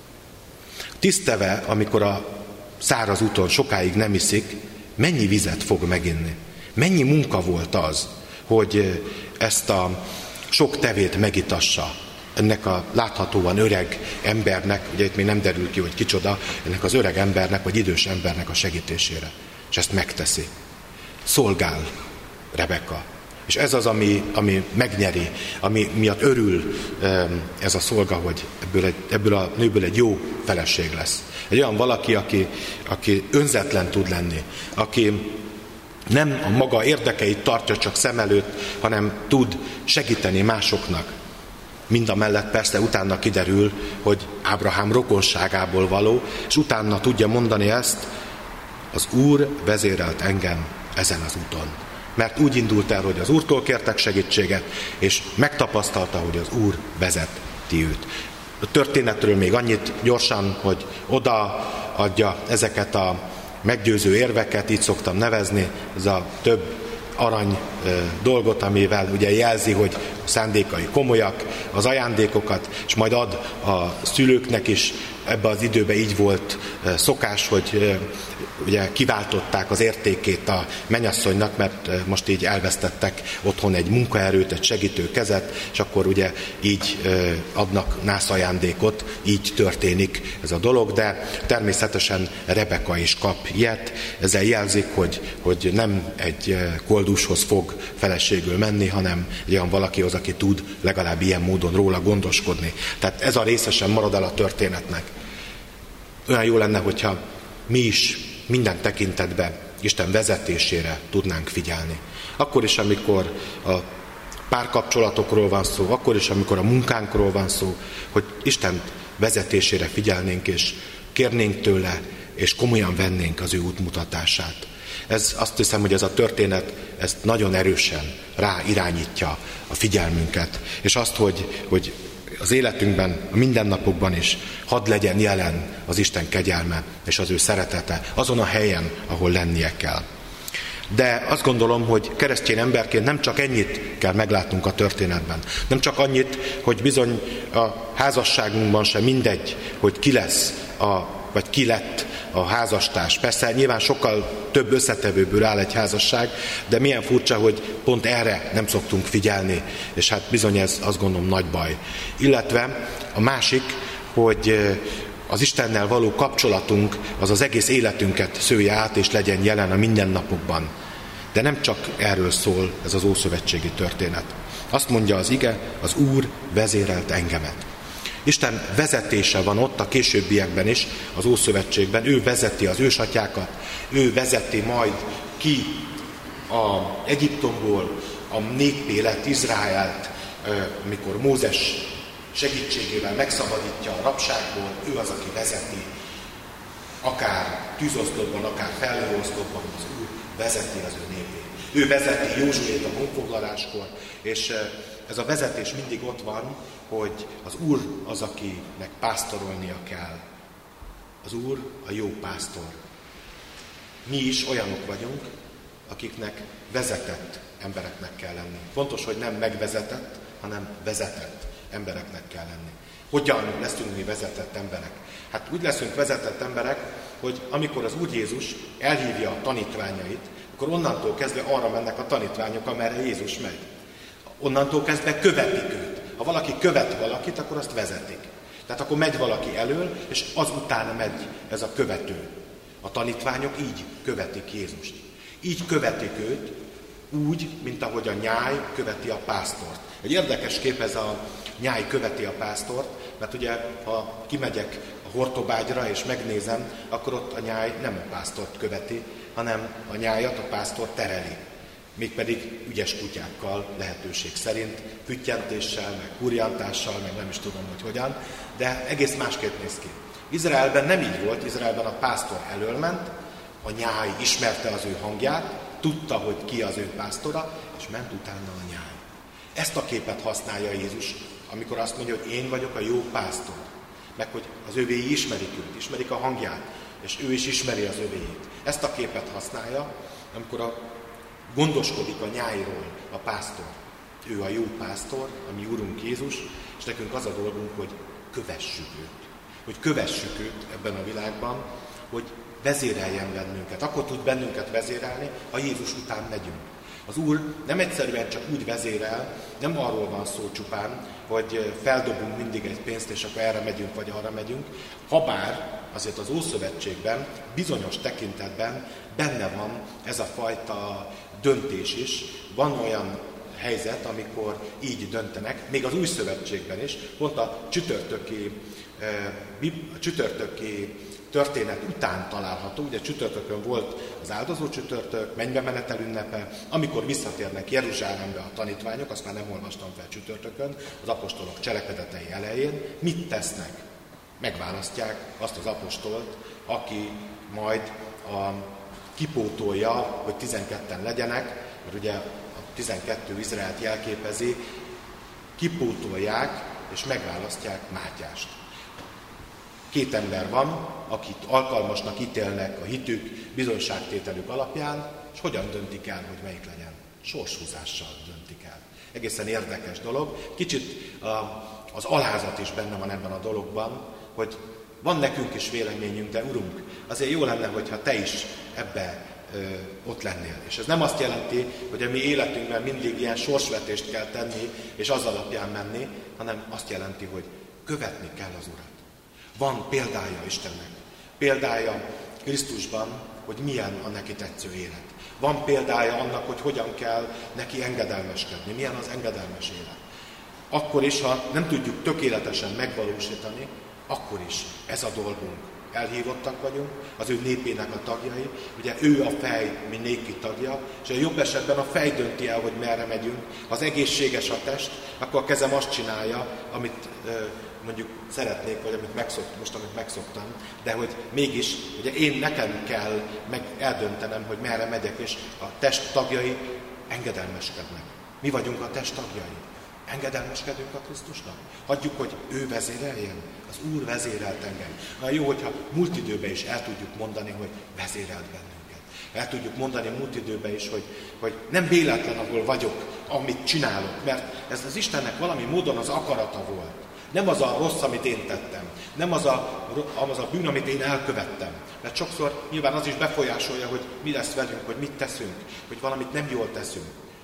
[SPEAKER 1] 10 teve, amikor a száraz úton sokáig nem iszik, mennyi vizet fog meginni? Mennyi munka volt az, hogy ezt a sok tevét megitassa? Ennek a láthatóan öreg embernek, ugye itt még nem derül ki, hogy kicsoda, ennek az öreg embernek, vagy idős embernek a segítésére. És ezt megteszi. Szolgál Rebeka. És ez az, ami megnyeri, ami miatt örül ez a szolga, hogy ebből a nőből egy jó feleség lesz. Egy olyan valaki, aki önzetlen tud lenni, aki nem a maga érdekeit tartja csak szem előtt, hanem tud segíteni másoknak. Mindamellett persze utána kiderül, hogy Ábrahám rokonságából való, és utána tudja mondani ezt, az Úr vezérelt engem ezen az úton. Mert úgy indult el, hogy az Úrtól kértek segítséget, és megtapasztalta, hogy az Úr vezeti őt. A történetről még annyit gyorsan, hogy odaadja ezeket a meggyőző érveket, így szoktam nevezni, ez a több arany dolgot, amivel ugye jelzi, hogy a szándékai komolyak, az ajándékokat, és majd ad a szülőknek is. Ebben az időben így volt szokás, hogy ugye kiváltották az értékét a mennyasszonynak, mert most így elvesztettek otthon egy munkaerőt, egy segítő kezet, és akkor ugye így adnak nászajándékot, így történik ez a dolog, de természetesen Rebeka is kap ilyet. Ezzel jelzik, hogy nem egy koldushoz fog feleségül menni, hanem egy olyan valakihoz, aki tud legalább ilyen módon róla gondoskodni. Tehát ez a része sem marad el a történetnek. Olyan jó lenne, hogyha mi is minden tekintetben Isten vezetésére tudnánk figyelni. Akkor is, amikor a párkapcsolatokról van szó, akkor is, amikor a munkánkról van szó, hogy Isten vezetésére figyelnénk, és kérnénk tőle, és komolyan vennénk az ő útmutatását. Azt hiszem, hogy ez a történet ezt nagyon erősen ráirányítja a figyelmünket, és azt, hogy az életünkben, a mindennapokban is hadd legyen jelen az Isten kegyelme és az ő szeretete azon a helyen, ahol lennie kell. De azt gondolom, hogy keresztény emberként nem csak ennyit kell meglátnunk a történetben. Nem csak annyit, hogy bizony a házasságunkban sem mindegy, hogy ki lesz, vagy ki lett a házastárs. Persze nyilván sokkal több összetevőből áll egy házasság, de milyen furcsa, hogy pont erre nem szoktunk figyelni, és hát bizony ez azt gondolom nagy baj. Illetve a másik, hogy az Istennel való kapcsolatunk az az egész életünket szője át, és legyen jelen a mindennapokban. De nem csak erről szól ez az ószövetségi történet. Azt mondja az ige, az Úr vezérelt engemet. Isten vezetése van ott a későbbiekben is, az Ószövetségben. Ő vezeti az ősatyákat, ő vezeti majd ki Egyiptomból a népé lett Izraelt, amikor Mózes segítségével megszabadítja a rabságból, ő az, aki vezeti, akár tűzoszlopban, akár felhőoszlopban, az Úr vezeti az ő népét. Ő vezeti Józsuét a honfoglaláskor, és ez a vezetés mindig ott van, hogy az Úr az, akinek pásztorolnia kell. Az Úr a jó pásztor. Mi is olyanok vagyunk, akiknek vezetett embereknek kell lenni. Fontos, hogy nem megvezetett, hanem vezetett embereknek kell lenni. Hogyan leszünk mi vezetett emberek? Hát úgy leszünk vezetett emberek, hogy amikor az Úr Jézus elhívja a tanítványait, akkor onnantól kezdve arra mennek a tanítványok, amerre Jézus megy. Onnantól kezdve követik őt. Ha valaki követ valakit, akkor azt vezetik. Tehát akkor megy valaki elől, és azután megy ez a követő. A tanítványok így követik Jézust. Így követik őt, úgy, mint ahogy a nyáj követi a pásztort. Egy érdekes kép ez a nyáj követi a pásztort, mert ugye, ha kimegyek a hortobágyra és megnézem, akkor ott a nyáj nem a pásztort követi, hanem a nyájat a pásztor tereli. Mégpedig ügyes kutyákkal lehetőség szerint, füttyentéssel, meg hurjantással, meg nem is tudom, hogy hogyan, de egész másképp néz ki. Izraelben nem így volt, Izraelben a pásztor elölment, a nyáj ismerte az ő hangját, tudta, hogy ki az ő pásztora, és ment utána a nyáj. Ezt a képet használja Jézus, amikor azt mondja, hogy én vagyok a jó pásztor, meg hogy az övéi ismerik őt, ismerik a hangját, és ő is ismeri az övéit. Ezt a képet használja, amikor gondoskodik a nyájról a pásztor. Ő a jó pásztor, a mi Urunk Jézus, és nekünk az a dolgunk, hogy kövessük őt. Hogy kövessük őt ebben a világban, hogy vezéreljen bennünket. Akkor tud bennünket vezérelni, ha Jézus után megyünk. Az Úr nem egyszerűen csak úgy vezérel, nem arról van szó csupán, hogy feldobunk mindig egy pénzt, és akkor erre megyünk, vagy arra megyünk. Habár azért az Ószövetségben bizonyos tekintetben benne van ez a fajta döntés is. Van olyan helyzet, amikor így döntenek, még az Új Szövetségben is, pont a csütörtöki történet után található, ugye csütörtökön volt az áldozó csütörtök, mennybe menetel ünnepe, amikor visszatérnek Jeruzsálembe a tanítványok, azt már nem olvastam fel csütörtökön, az apostolok cselekedetei elején, mit tesznek? Megválasztják azt az apostolt, aki majd kipótolja, hogy 12-en legyenek, mert ugye a 12 Izraelt jelképezi, kipótolják és megválasztják Mátyást. 2 ember van, akit alkalmasnak ítélnek a hitük, bizonyságtételük alapján, és hogyan döntik el, hogy melyik legyen? sorshúzással döntik el. Egészen érdekes dolog. Kicsit az alázat is benne van ebben a dologban, hogy van nekünk is véleményünk, de Urunk, azért jó lenne, hogyha Te is ebbe ott lennél. És ez nem azt jelenti, hogy a mi életünkben mindig ilyen sorsvetést kell tenni, és az alapján menni, hanem azt jelenti, hogy követni kell az Urat. Van példája Istennek. Példája Krisztusban, hogy milyen a neki tetsző élet. Van példája annak, hogy hogyan kell neki engedelmeskedni, milyen az engedelmes élet. Akkor is, ha nem tudjuk tökéletesen megvalósítani, akkor is ez a dolgunk. Elhívottak vagyunk, az ő népének a tagjai, ugye ő a fej, mi néki tagja, és a jobb esetben a fej dönti el, hogy merre megyünk. Ha az egészséges a test, akkor a kezem azt csinálja, amit mondjuk szeretnék, vagy amit megszoktam, de hogy mégis, ugye nekem kell eldöntenem, hogy merre megyek, és a test tagjai engedelmeskednek. Mi vagyunk a test tagjai. Engedelmeskedünk a Krisztusnak? Hagyjuk, hogy ő vezéreljen? Az Úr vezérelt engem. Olyan jó, hogyha múlt időben is el tudjuk mondani, hogy vezérelt bennünket. El tudjuk mondani múlt időben is, hogy nem véletlen, ahol vagyok, amit csinálok, mert ez az Istennek valami módon az akarata volt. Nem az a rossz, amit én tettem. Nem az a bűn, amit én elkövettem. Mert sokszor nyilván az is befolyásolja, hogy mi lesz velünk, hogy mit teszünk, hogy valamit nem jól teszünk.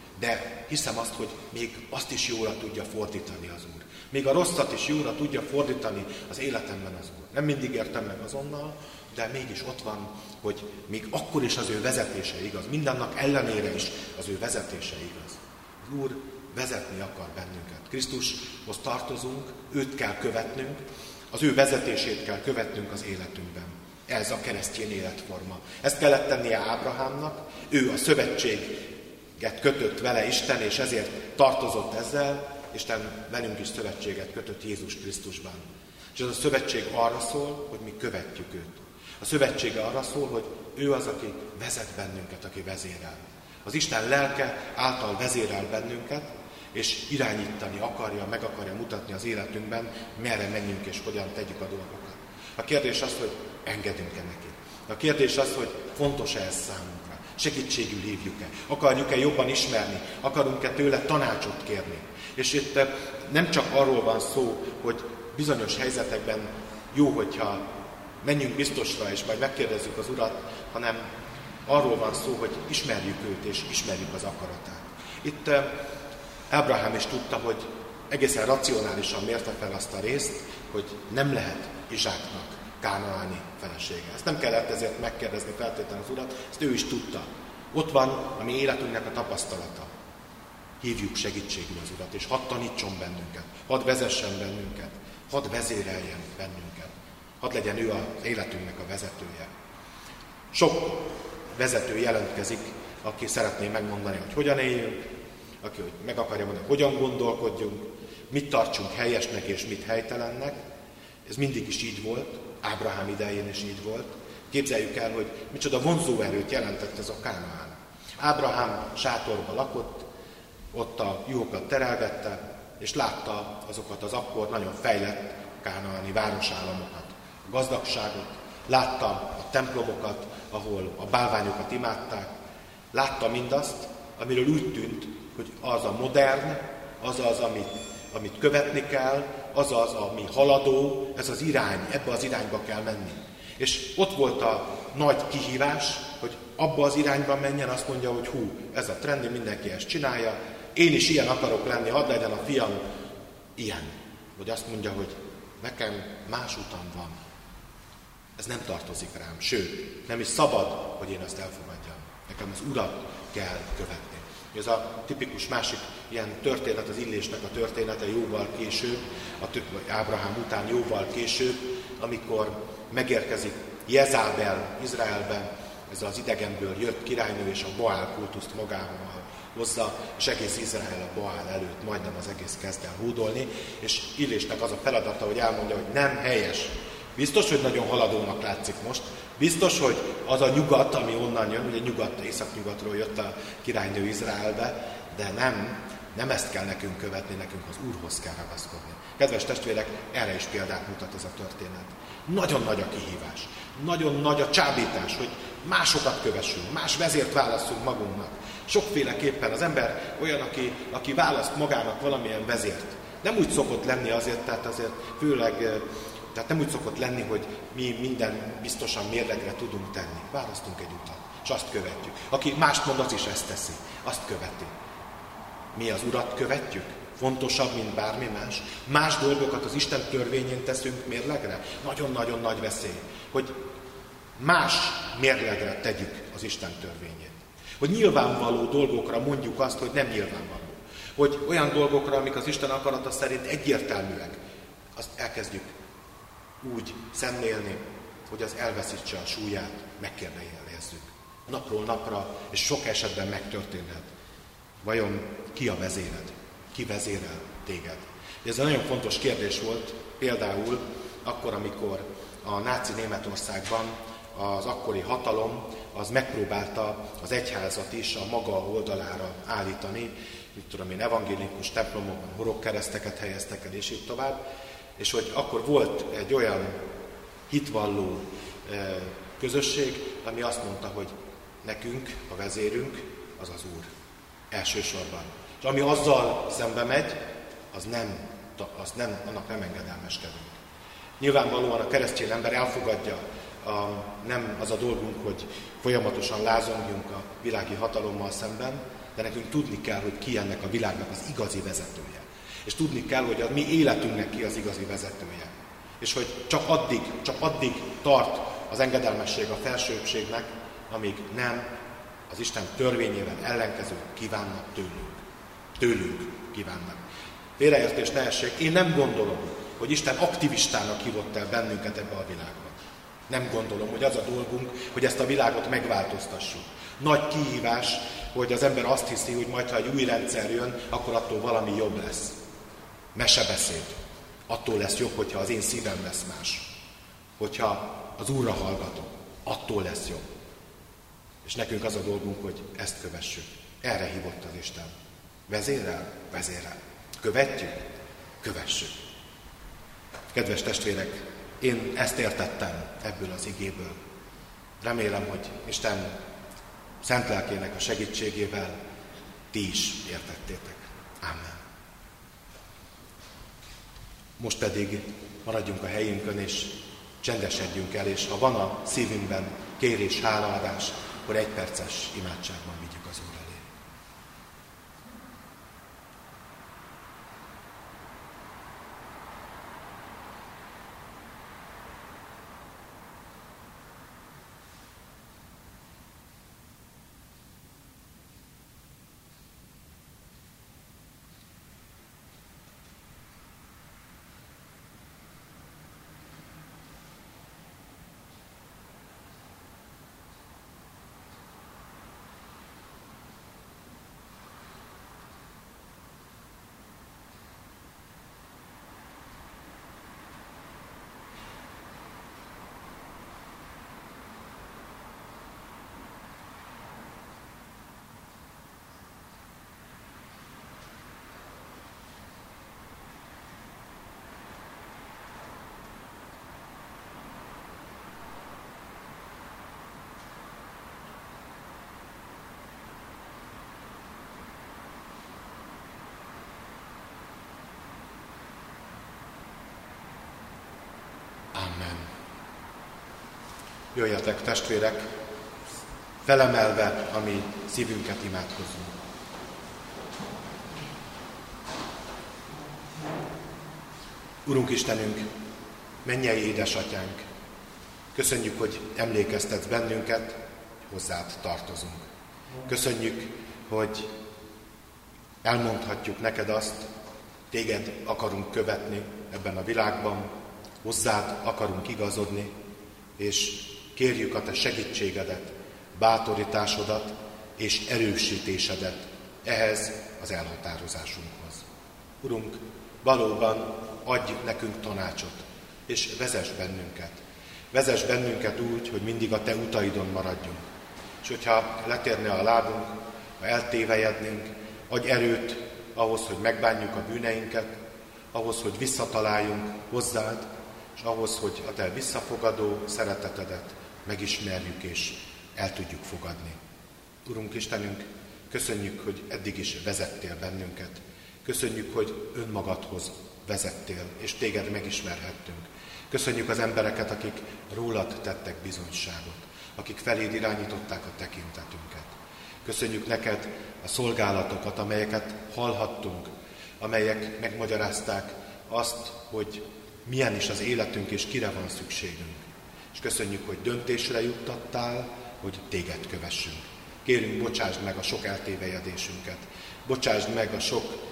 [SPEAKER 1] De hiszem azt, hogy még azt is jóra tudja fordítani az Úr. Még a rosszat is jóra tudja fordítani az életemben az Úr. Nem mindig értem meg azonnal, de mégis ott van, hogy még akkor is az ő vezetése igaz. Mindennek ellenére is az ő vezetése igaz. Az Úr vezetni akar bennünket. Krisztushoz tartozunk, őt kell követnünk, az ő vezetését kell követnünk az életünkben. Ez a keresztény életforma. Ezt kellett tennie Ábrahámnak, ő a szövetséget kötött vele Isten, és ezért tartozott ezzel, Isten velünk is szövetséget kötött Jézus Krisztusban. És ez a szövetség arra szól, hogy mi követjük őt. A szövetség arra szól, hogy ő az, aki vezet bennünket, aki vezérel. Az Isten lelke által vezérel bennünket, és irányítani akarja, meg akarja mutatni az életünkben, merre menjünk és hogyan tegyük a dolgokat. A kérdés az, hogy engedünk-e neki. A kérdés az, hogy fontos-e ez számunkra. Segítségül hívjuk-e. Akarjuk-e jobban ismerni. Akarunk-e tőle tanácsot kérni. És itt nem csak arról van szó, hogy bizonyos helyzetekben jó, hogyha menjünk biztosra, és majd megkérdezzük az Urat, hanem arról van szó, hogy ismerjük őt, és ismerjük az akaratát. Itt Ábrahám is tudta, hogy egészen racionálisan mérte fel azt a részt, hogy nem lehet Izsáknak kánaáni felesége. Ezt nem kellett ezért megkérdezni feltétlenül az Urat, ezt ő is tudta. Ott van a mi életünknek a tapasztalata. Hívjuk segítségül az Urat, és hadd tanítson bennünket, hadd vezessen bennünket, hadd vezéreljen bennünket, hadd legyen ő az életünknek a vezetője. Sok vezető jelentkezik, aki szeretné megmondani, hogy hogyan éljünk, aki meg akarja mondani, hogyan gondolkodjunk, mit tartsunk helyesnek és mit helytelennek. Ez mindig is így volt, Ábrahám idején is így volt. Képzeljük el, hogy micsoda vonzóerőt jelentett ez a Kánaán. Ábrahám sátorban lakott, ott a juhokat terelgette, és látta azokat az akkor nagyon fejlett kánaáni városállamokat, a gazdagságot, látta a templomokat, ahol a bálványokat imádták, látta mindazt, amiről úgy tűnt, hogy az a modern, az az, amit követni kell, az az, ami haladó, ez az irány, ebbe az irányba kell menni. És ott volt a nagy kihívás, hogy abba az irányba menjen, azt mondja, hogy ez a trendi, mindenki ezt csinálja, én is ilyen akarok lenni, hadd legyen a fiam ilyen. Vagy azt mondja, hogy nekem más utam van. Ez nem tartozik rám, sőt, nem is szabad, hogy én ezt elfogadjam. Nekem az Urat kell követni. Ez a tipikus másik ilyen történet, az Illésnek a története jóval később, Ábrahám után jóval később, amikor megérkezik Jezábel Izraelben, ez az idegenből jött királynő, és a Baál kultuszt magával hozza, és egész Izrael a Baál előtt majdnem az egész kezd el hódolni, és Illésnek az a feladata, hogy elmondja, hogy nem helyes. Biztos, hogy nagyon haladónak látszik most. Biztos, hogy az a nyugat, ami onnan jön, ugye északnyugatról jött a királynő Izraelbe, de nem ezt kell nekünk követni, nekünk az Úrhoz kell ragaszkodni. Kedves testvérek, erre is példát mutat ez a történet. Nagyon nagy a kihívás, nagyon nagy a csábítás, hogy másokat kövessünk, más vezért válasszunk magunknak. Sokféleképpen az ember olyan, aki választ magának valamilyen vezért. Nem úgy szokott lenni azért, tehát azért főleg, tehát nem úgy szokott lenni, hogy mi minden biztosan mérlegre tudunk tenni. Választunk egy utat, és azt követjük. Aki mást mond, az is ezt teszi, azt követi. Mi az Urat követjük? Fontosabb, mint bármi más? Más dolgokat az Isten törvényén teszünk mérlegre? Nagyon-nagyon nagy veszély, hogy más mérlegre tegyük az Isten törvényét. Hogy nyilvánvaló dolgokra mondjuk azt, hogy nem nyilvánvaló. Hogy olyan dolgokra, amik az Isten akarata szerint egyértelműek, azt elkezdjük úgy szemlélni, hogy az elveszítse a súlyát, megkérdőjelezzük. Napról napra, és sok esetben megtörténhet. Vajon ki a vezéred? Ki vezérel téged? Ez egy nagyon fontos kérdés volt, például akkor, amikor a náci Németországban az akkori hatalom az megpróbálta az egyházat is a maga oldalára állítani, evangélikus templomokban horogkereszteket helyeztek el, és így tovább, és hogy akkor volt egy olyan hitvalló közösség, ami azt mondta, hogy nekünk, a vezérünk, az az Úr. Elsősorban. És ami azzal szembe megy, annak nem engedelmeskedünk. Nyilvánvalóan a keresztény ember elfogadja, nem az a dolgunk, hogy folyamatosan lázongjunk a világi hatalommal szemben, de nekünk tudni kell, hogy ki ennek a világnak az igazi vezetője. És tudni kell, hogy a mi életünknek ki az igazi vezetője. És hogy csak addig tart az engedelmesség a felsőbbségnek, amíg nem az Isten törvényével ellenkező kívánnak tőlünk kívánnak. Félreértés ne essék, én nem gondolom, hogy Isten aktivistának hívott el bennünket ebbe a világba. Nem gondolom, hogy az a dolgunk, hogy ezt a világot megváltoztassuk. Nagy kihívás, hogy az ember azt hiszi, hogy majd, ha egy új rendszer jön, akkor attól valami jobb lesz. Mesebeszéd. Attól lesz jobb, hogyha az én szívem lesz más. Hogyha az Úrra hallgatok, attól lesz jobb. És nekünk az a dolgunk, hogy ezt kövessük. Erre hívott az Isten. Vezérel? Vezérel. Követjük? Kövessük. Kedves testvérek, én ezt értettem ebből az igéből. Remélem, hogy Isten szent lelkének a segítségével ti is értettétek. Amen. Most pedig maradjunk a helyünkön, és csendesedjünk el, és ha van a szívünkben kérés, hálaadás, akkor 1 perces imádságban vigyük az Úr elé. Amen. Jöjjetek, testvérek, felemelve a mi szívünket imádkozzunk. Urunk Istenünk, mennyei édesatyánk, köszönjük, hogy emlékeztetsz bennünket, hozzád tartozunk. Köszönjük, hogy elmondhatjuk neked azt, téged akarunk követni ebben a világban, hozzád akarunk igazodni, és kérjük a te segítségedet, bátorításodat és erősítésedet ehhez az elhatározásunkhoz. Urunk, valóban adj nekünk tanácsot, és vezess bennünket. Vezess bennünket úgy, hogy mindig a te utaidon maradjunk. És hogyha letérne a lábunk, ha eltévejednénk, adj erőt ahhoz, hogy megbánjuk a bűneinket, ahhoz, hogy visszataláljunk hozzád, és ahhoz, hogy a te visszafogadó szeretetedet megismerjük és el tudjuk fogadni. Urunk Istenünk, köszönjük, hogy eddig is vezettél bennünket. Köszönjük, hogy önmagadhoz vezettél, és téged megismerhettünk. Köszönjük az embereket, akik rólad tettek bizonyságot, akik feléd irányították a tekintetünket. Köszönjük neked a szolgálatokat, amelyeket hallhattunk, amelyek megmagyarázták azt, hogy milyen is az életünk és kire van szükségünk. És köszönjük, hogy döntésre juttattál, hogy téged kövessünk. Kérünk, bocsásd meg a sok eltévejedésünket, bocsásd meg a sok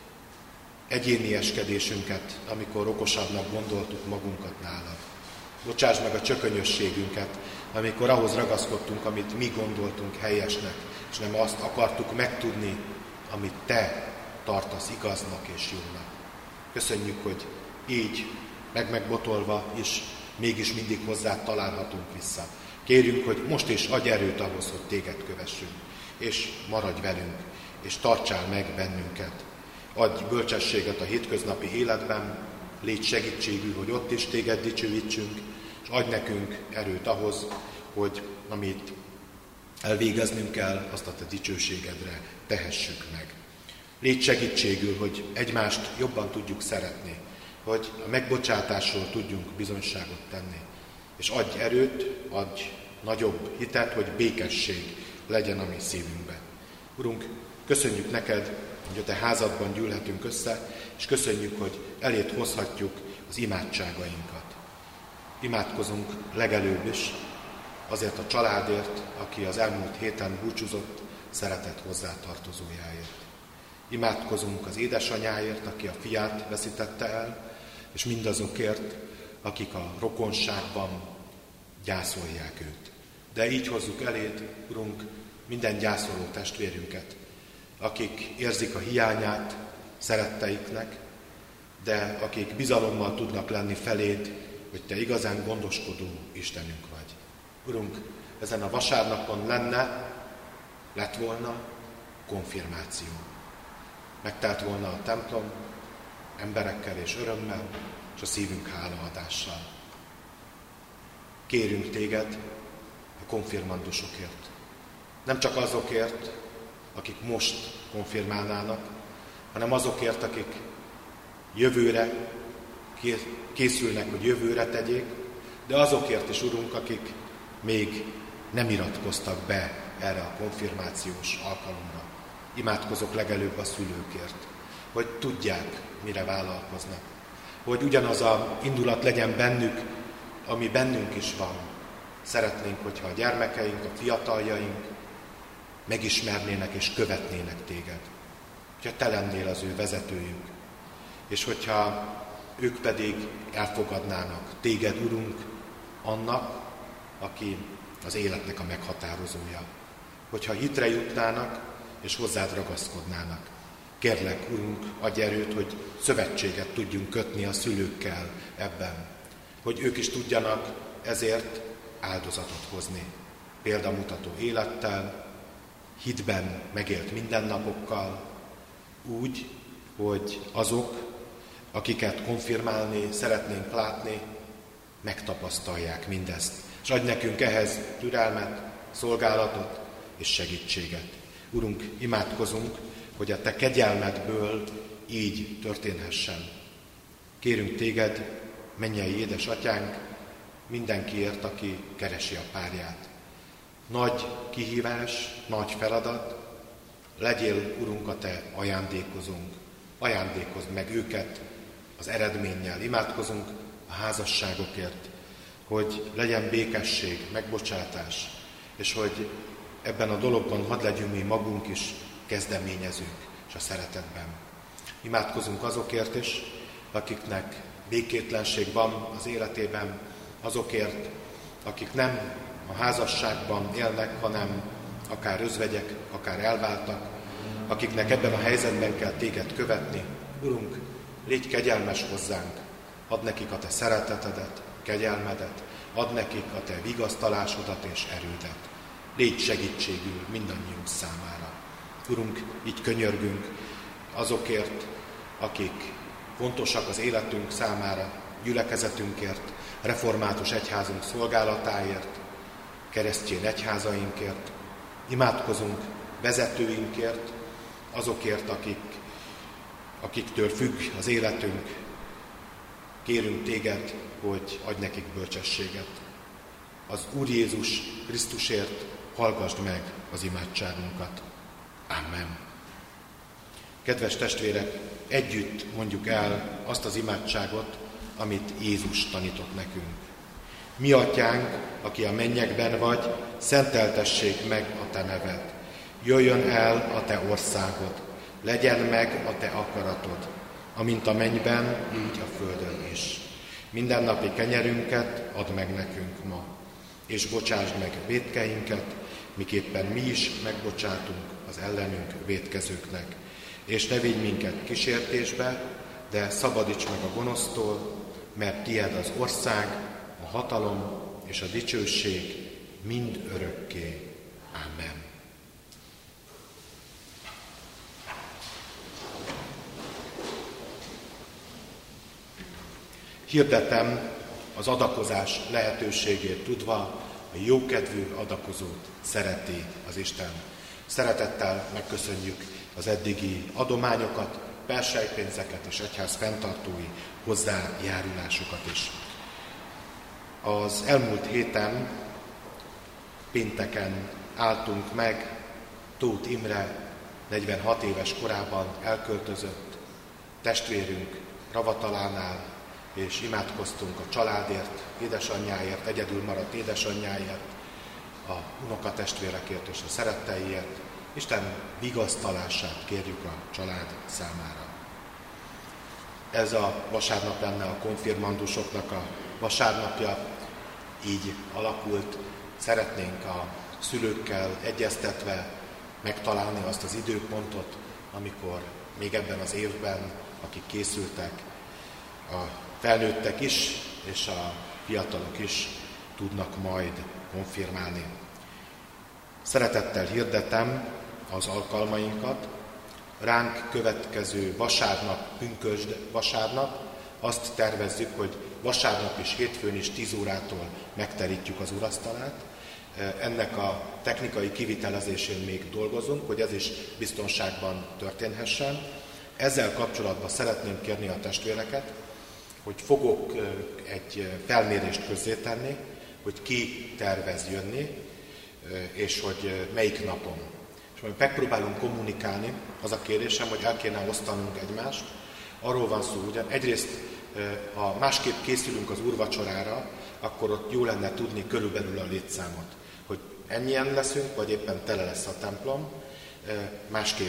[SPEAKER 1] egyénieskedésünket, amikor okosabbnak gondoltuk magunkat nálad. Bocsásd meg a csökönyösségünket, amikor ahhoz ragaszkodtunk, amit mi gondoltunk helyesnek, és nem azt akartuk megtudni, amit te tartasz igaznak és jónak. Köszönjük, hogy így, megbotolva is mégis mindig hozzá találhatunk vissza. Kérjünk, hogy most is adj erőt ahhoz, hogy téged kövessünk, és maradj velünk, és tartsál meg bennünket. Adj bölcsességet a hétköznapi életben, légy segítségű, hogy ott is téged dicsőítsünk, és adj nekünk erőt ahhoz, hogy amit elvégeznünk kell, azt a te dicsőségedre tehessük meg. Légy segítségül, hogy egymást jobban tudjuk szeretni, hogy a megbocsátásról tudjunk bizonyságot tenni. És adj erőt, adj nagyobb hitet, hogy békesség legyen a mi szívünkben. Urunk, köszönjük neked, hogy a te házadban gyűlhetünk össze, és köszönjük, hogy eléd hozhatjuk az imádságainkat. Imádkozunk legelőbb is azért a családért, aki az elmúlt héten búcsúzott szeretett hozzátartozójáért. Imádkozunk az édesanyáért, aki a fiát veszítette el, és mindazokért, akik a rokonságban gyászolják őt. De így hozzuk eléd, Urunk, minden gyászoló testvérünket, akik érzik a hiányát szeretteiknek, de akik bizalommal tudnak lenni feléd, hogy te igazán gondoskodó Istenünk vagy. Urunk, ezen a vasárnapon lett volna konfirmáció. Megtelt volna a templom emberekkel és örömmel, és a szívünk hálaadással. Kérünk téged a konfirmandusokért. Nem csak azokért, akik most konfirmálnának, hanem azokért, akik jövőre készülnek, hogy jövőre tegyék, de azokért is, Urunk, akik még nem iratkoztak be erre a konfirmációs alkalomra. Imádkozok legelőbb a szülőkért, hogy tudják, mire vállalkoznak. Hogy ugyanaz a indulat legyen bennük, ami bennünk is van. Szeretnénk, hogyha a gyermekeink, a fiataljaink megismernének és követnének téged. Hogyha te lennél az ő vezetőjük. És hogyha ők pedig elfogadnának téged, Urunk, annak, aki az életnek a meghatározója. Hogyha hitre jutnának, és hozzád ragaszkodnának. Kérlek, Urunk, adj erőt, hogy szövetséget tudjunk kötni a szülőkkel ebben. Hogy ők is tudjanak ezért áldozatot hozni. Példamutató élettel, hitben megélt mindennapokkal, úgy, hogy azok, akiket konfirmálni szeretnénk látni, megtapasztalják mindezt. És adj nekünk ehhez türelmet, szolgálatot és segítséget. Urunk, imádkozunk, hogy a te kegyelmedből így történhessen. Kérünk téged, mennyei édesatyánk, mindenkiért, aki keresi a párját. Nagy kihívás, nagy feladat, legyél, Urunk, a te ajándékozónk. Ajándékozd meg őket az eredménnyel. Imádkozunk a házasságokért, hogy legyen békesség, megbocsátás, és hogy ebben a dologban hadd legyünk mi magunk is kezdeményezők és a szeretetben. Imádkozunk azokért is, akiknek békétlenség van az életében, azokért, akik nem a házasságban élnek, hanem akár özvegyek, akár elváltak, akiknek ebben a helyzetben kell téged követni. Urunk, légy kegyelmes hozzánk, add nekik a te szeretetedet, kegyelmedet, add nekik a te vigasztalásodat és erődet. Légy segítségül mindannyiunk számára. Urunk, így könyörgünk azokért, akik fontosak az életünk számára, gyülekezetünkért, református egyházunk szolgálatáért, keresztény egyházainkért, imádkozunk vezetőinkért, azokért, akiktől függ az életünk. Kérünk téged, hogy adj nekik bölcsességet. Az Úr Jézus Krisztusért hallgasd meg az imádságunkat. Amen. Kedves testvérek, együtt mondjuk el azt az imádságot, amit Jézus tanított nekünk. Mi atyánk, aki a mennyekben vagy, szenteltessék meg a te neved. Jöjjön el a te országod, legyen meg a te akaratod, amint a mennyben, úgy a földön is. Mindennapi kenyerünket add meg nekünk ma, és bocsásd meg vétkeinket, miképpen mi is megbocsátunk az ellenünk vétkezőknek. És ne vigy minket kísértésbe, de szabadíts meg a gonosztól, mert tied az ország, a hatalom és a dicsőség mind örökké. Amen. Hirdetem az adakozás lehetőségét tudva, a jókedvű adakozót szereti az Isten. Szeretettel megköszönjük az eddigi adományokat, persejpénzeket és egyház fenntartói hozzájárulásokat is. Az elmúlt héten, pénteken álltunk meg Tóth Imre 46 éves korában elköltözött testvérünk Ravatalánál, és imádkoztunk a családért, édesanyjáért, egyedül maradt édesanyjáért, a unokatestvérekért és a szeretteiért. Isten vigasztalását kérjük a család számára. Ez a vasárnap lenne a konfirmandusoknak a vasárnapja, így alakult. Szeretnénk a szülőkkel egyeztetve megtalálni azt az időpontot, amikor még ebben az évben, akik készültek, a felnőttek is és a fiatalok is tudnak majd konfirmálni. Szeretettel hirdetem az alkalmainkat. Ránk következő vasárnap, pünkösd vasárnap, azt tervezzük, hogy vasárnap és hétfőn is 10 órától megterítjük az urasztalát. Ennek a technikai kivitelezésén még dolgozunk, hogy ez is biztonságban történhessen. Ezzel kapcsolatban szeretném kérni a testvéreket, hogy fogok egy felmérést közzétenni, hogy ki tervez jönni, és hogy melyik napon. És majd megpróbálunk kommunikálni, az a kérésem, hogy el kéne osztanunk egymást. Arról van szó, ugyan egyrészt, ha másképp készülünk az úrvacsorára, akkor ott jó lenne tudni körülbelül a létszámot, hogy ennyien leszünk, vagy éppen tele lesz a templom, másképp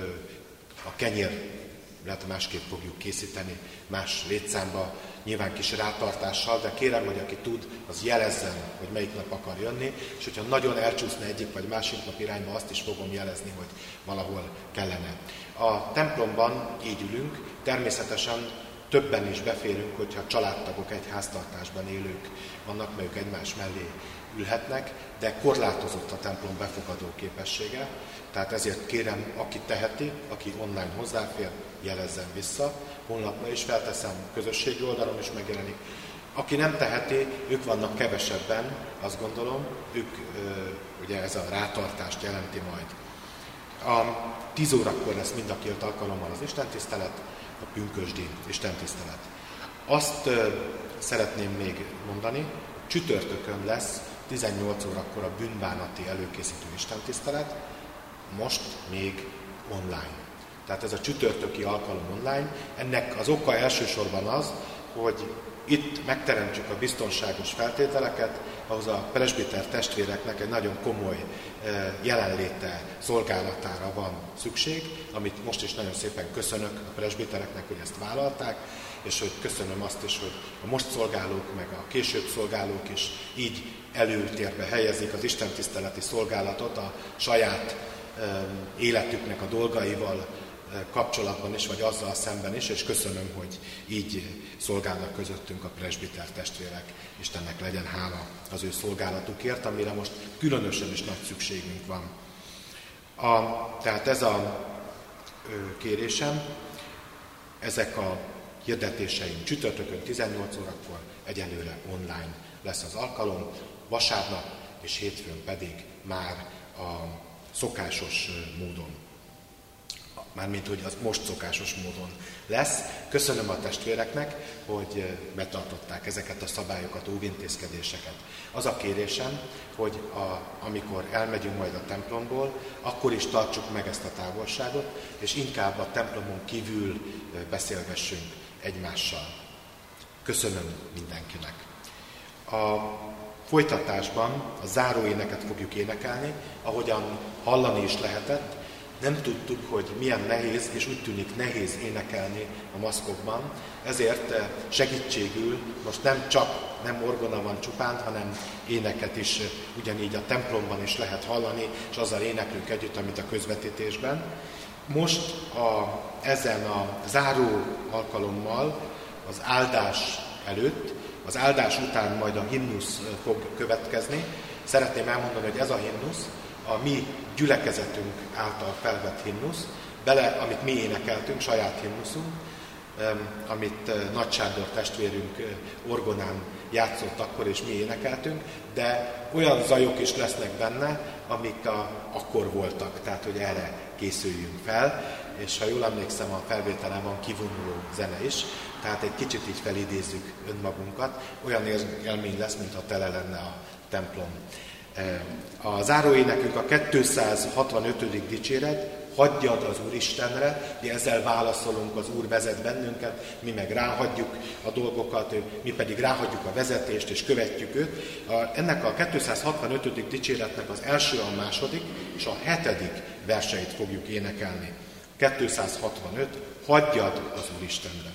[SPEAKER 1] a kenyér, lehet másképp fogjuk készíteni, más létszámba, nyilván kis rátartással, de kérem, hogy aki tud, az jelezzen, hogy melyik nap akar jönni, és hogyha nagyon elcsúszna egyik vagy másik nap irányba, azt is fogom jelezni, hogy valahol kellene. A templomban így ülünk, természetesen többen is beférünk, hogyha családtagok, egy háztartásban élők vannak, mert ők egymás mellé ülhetnek, de korlátozott a templom befogadó képessége, tehát ezért kérem, aki teheti, aki online hozzáfér, jelezzen vissza. Honlapra is felteszem, közösségi oldalon is megjelenik. Aki nem teheti, ők vannak kevesebben, azt gondolom, ők ugye ez a rátartást jelenti majd. A 10 órakor lesz mind a két alkalommal az istentisztelet, a pünkösdi istentisztelet. Azt szeretném még mondani, csütörtökön lesz 18 órakor a bűnbánati előkészítő istentisztelet, most még online. Tehát ez a csütörtöki alkalom online. Ennek az oka elsősorban az, hogy itt megteremtsük a biztonságos feltételeket, ahhoz a presbiter testvéreknek egy nagyon komoly jelenléte, szolgálatára van szükség, amit most is nagyon szépen köszönök a presbitereknek, hogy ezt vállalták, és hogy köszönöm azt is, hogy a most szolgálók, meg a később szolgálók is így előtérbe helyezik az istentiszteleti szolgálatot a saját életüknek a dolgaival kapcsolatban is, vagy azzal szemben is, és köszönöm, hogy így szolgálnak közöttünk a presbiter testvérek. Istennek legyen hála az ő szolgálatukért, amire most különösen is nagy szükségünk van. Tehát ez a kérésem, ezek a hirdetéseim csütörtökön 18 órakor, egyelőre online lesz az alkalom, vasárnap és hétfőn pedig már a szokásos módon. Mármint, hogy az most szokásos módon lesz. Köszönöm a testvéreknek, hogy betartották ezeket a szabályokat, óvintézkedéseket. Az a kérésem, hogy amikor elmegyünk majd a templomból, akkor is tartsuk meg ezt a távolságot, és inkább a templomon kívül beszélgessünk egymással. Köszönöm mindenkinek. A folytatásban a záróéneket fogjuk énekelni, ahogyan hallani is lehetett. Nem tudtuk, hogy milyen nehéz, és úgy tűnik nehéz énekelni a maszkokban, ezért segítségül most nem orgona van csupán, hanem éneket is ugyanígy a templomban is lehet hallani, és azzal éneklünk együtt, amit a közvetítésben. Most ezen a záró alkalommal az áldás előtt, az áldás után majd a himnusz fog következni. Szeretném elmondani, hogy ez a himnusz a mi gyülekezetünk által felvett himnusz, amit mi énekeltünk, saját himnuszunk, amit Nagy Sándor testvérünk orgonán játszott akkor, és mi énekeltünk, de olyan zajok is lesznek benne, amik akkor voltak, tehát hogy erre készüljünk fel, és ha jól emlékszem, a felvételen van kivonuló zene is, tehát egy kicsit így felidézzük önmagunkat, olyan élmény lesz, mintha tele lenne a templom. A záróénekünk a 265. dicséret, hagyjad az Úristenre, ezzel válaszolunk, az Úr vezet bennünket, mi meg ráhagyjuk a dolgokat, mi pedig ráhagyjuk a vezetést, és követjük őt. Ennek a 265. dicséretnek az első, a második és a 7. verseit fogjuk énekelni. 265, hagyjad az Úristenre.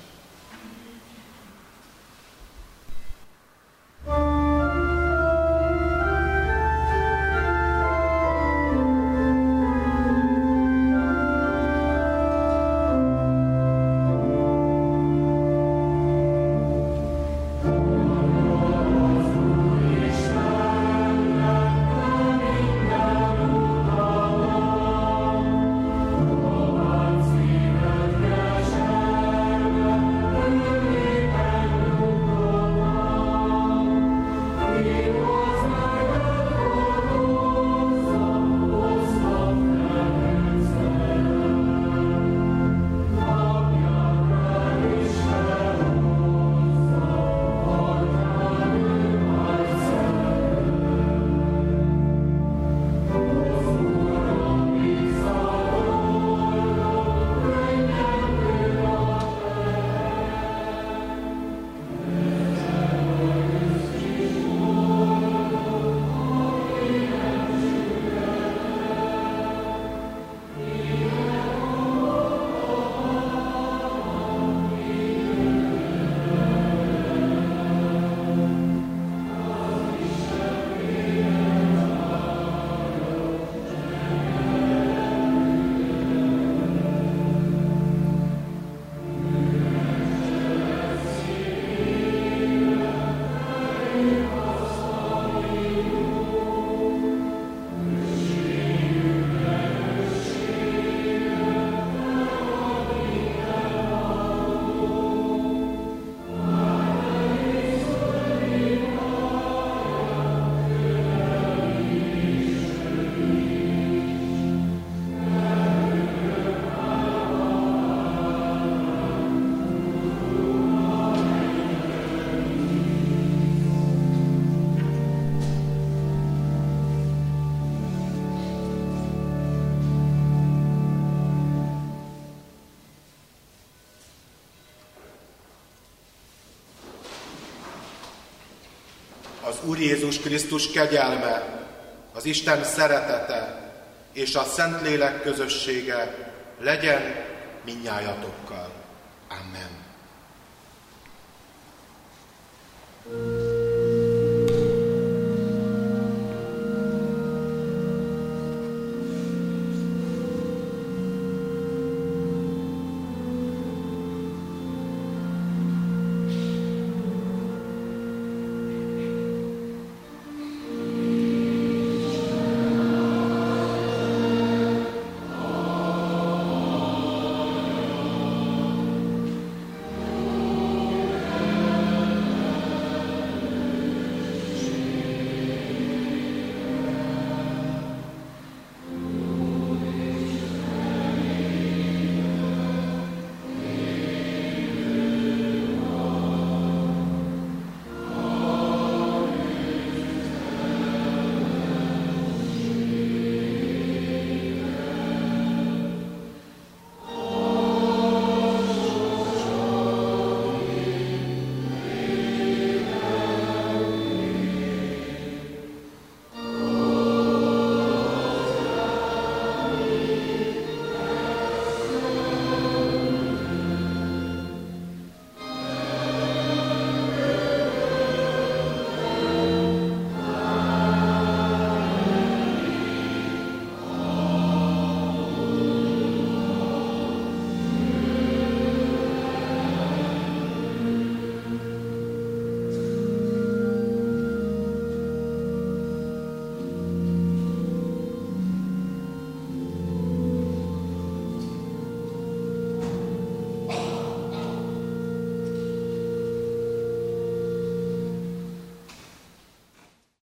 [SPEAKER 1] Az Úr Jézus Krisztus kegyelme, az Isten szeretete és a Szentlélek közössége legyen mindnyájatokkal.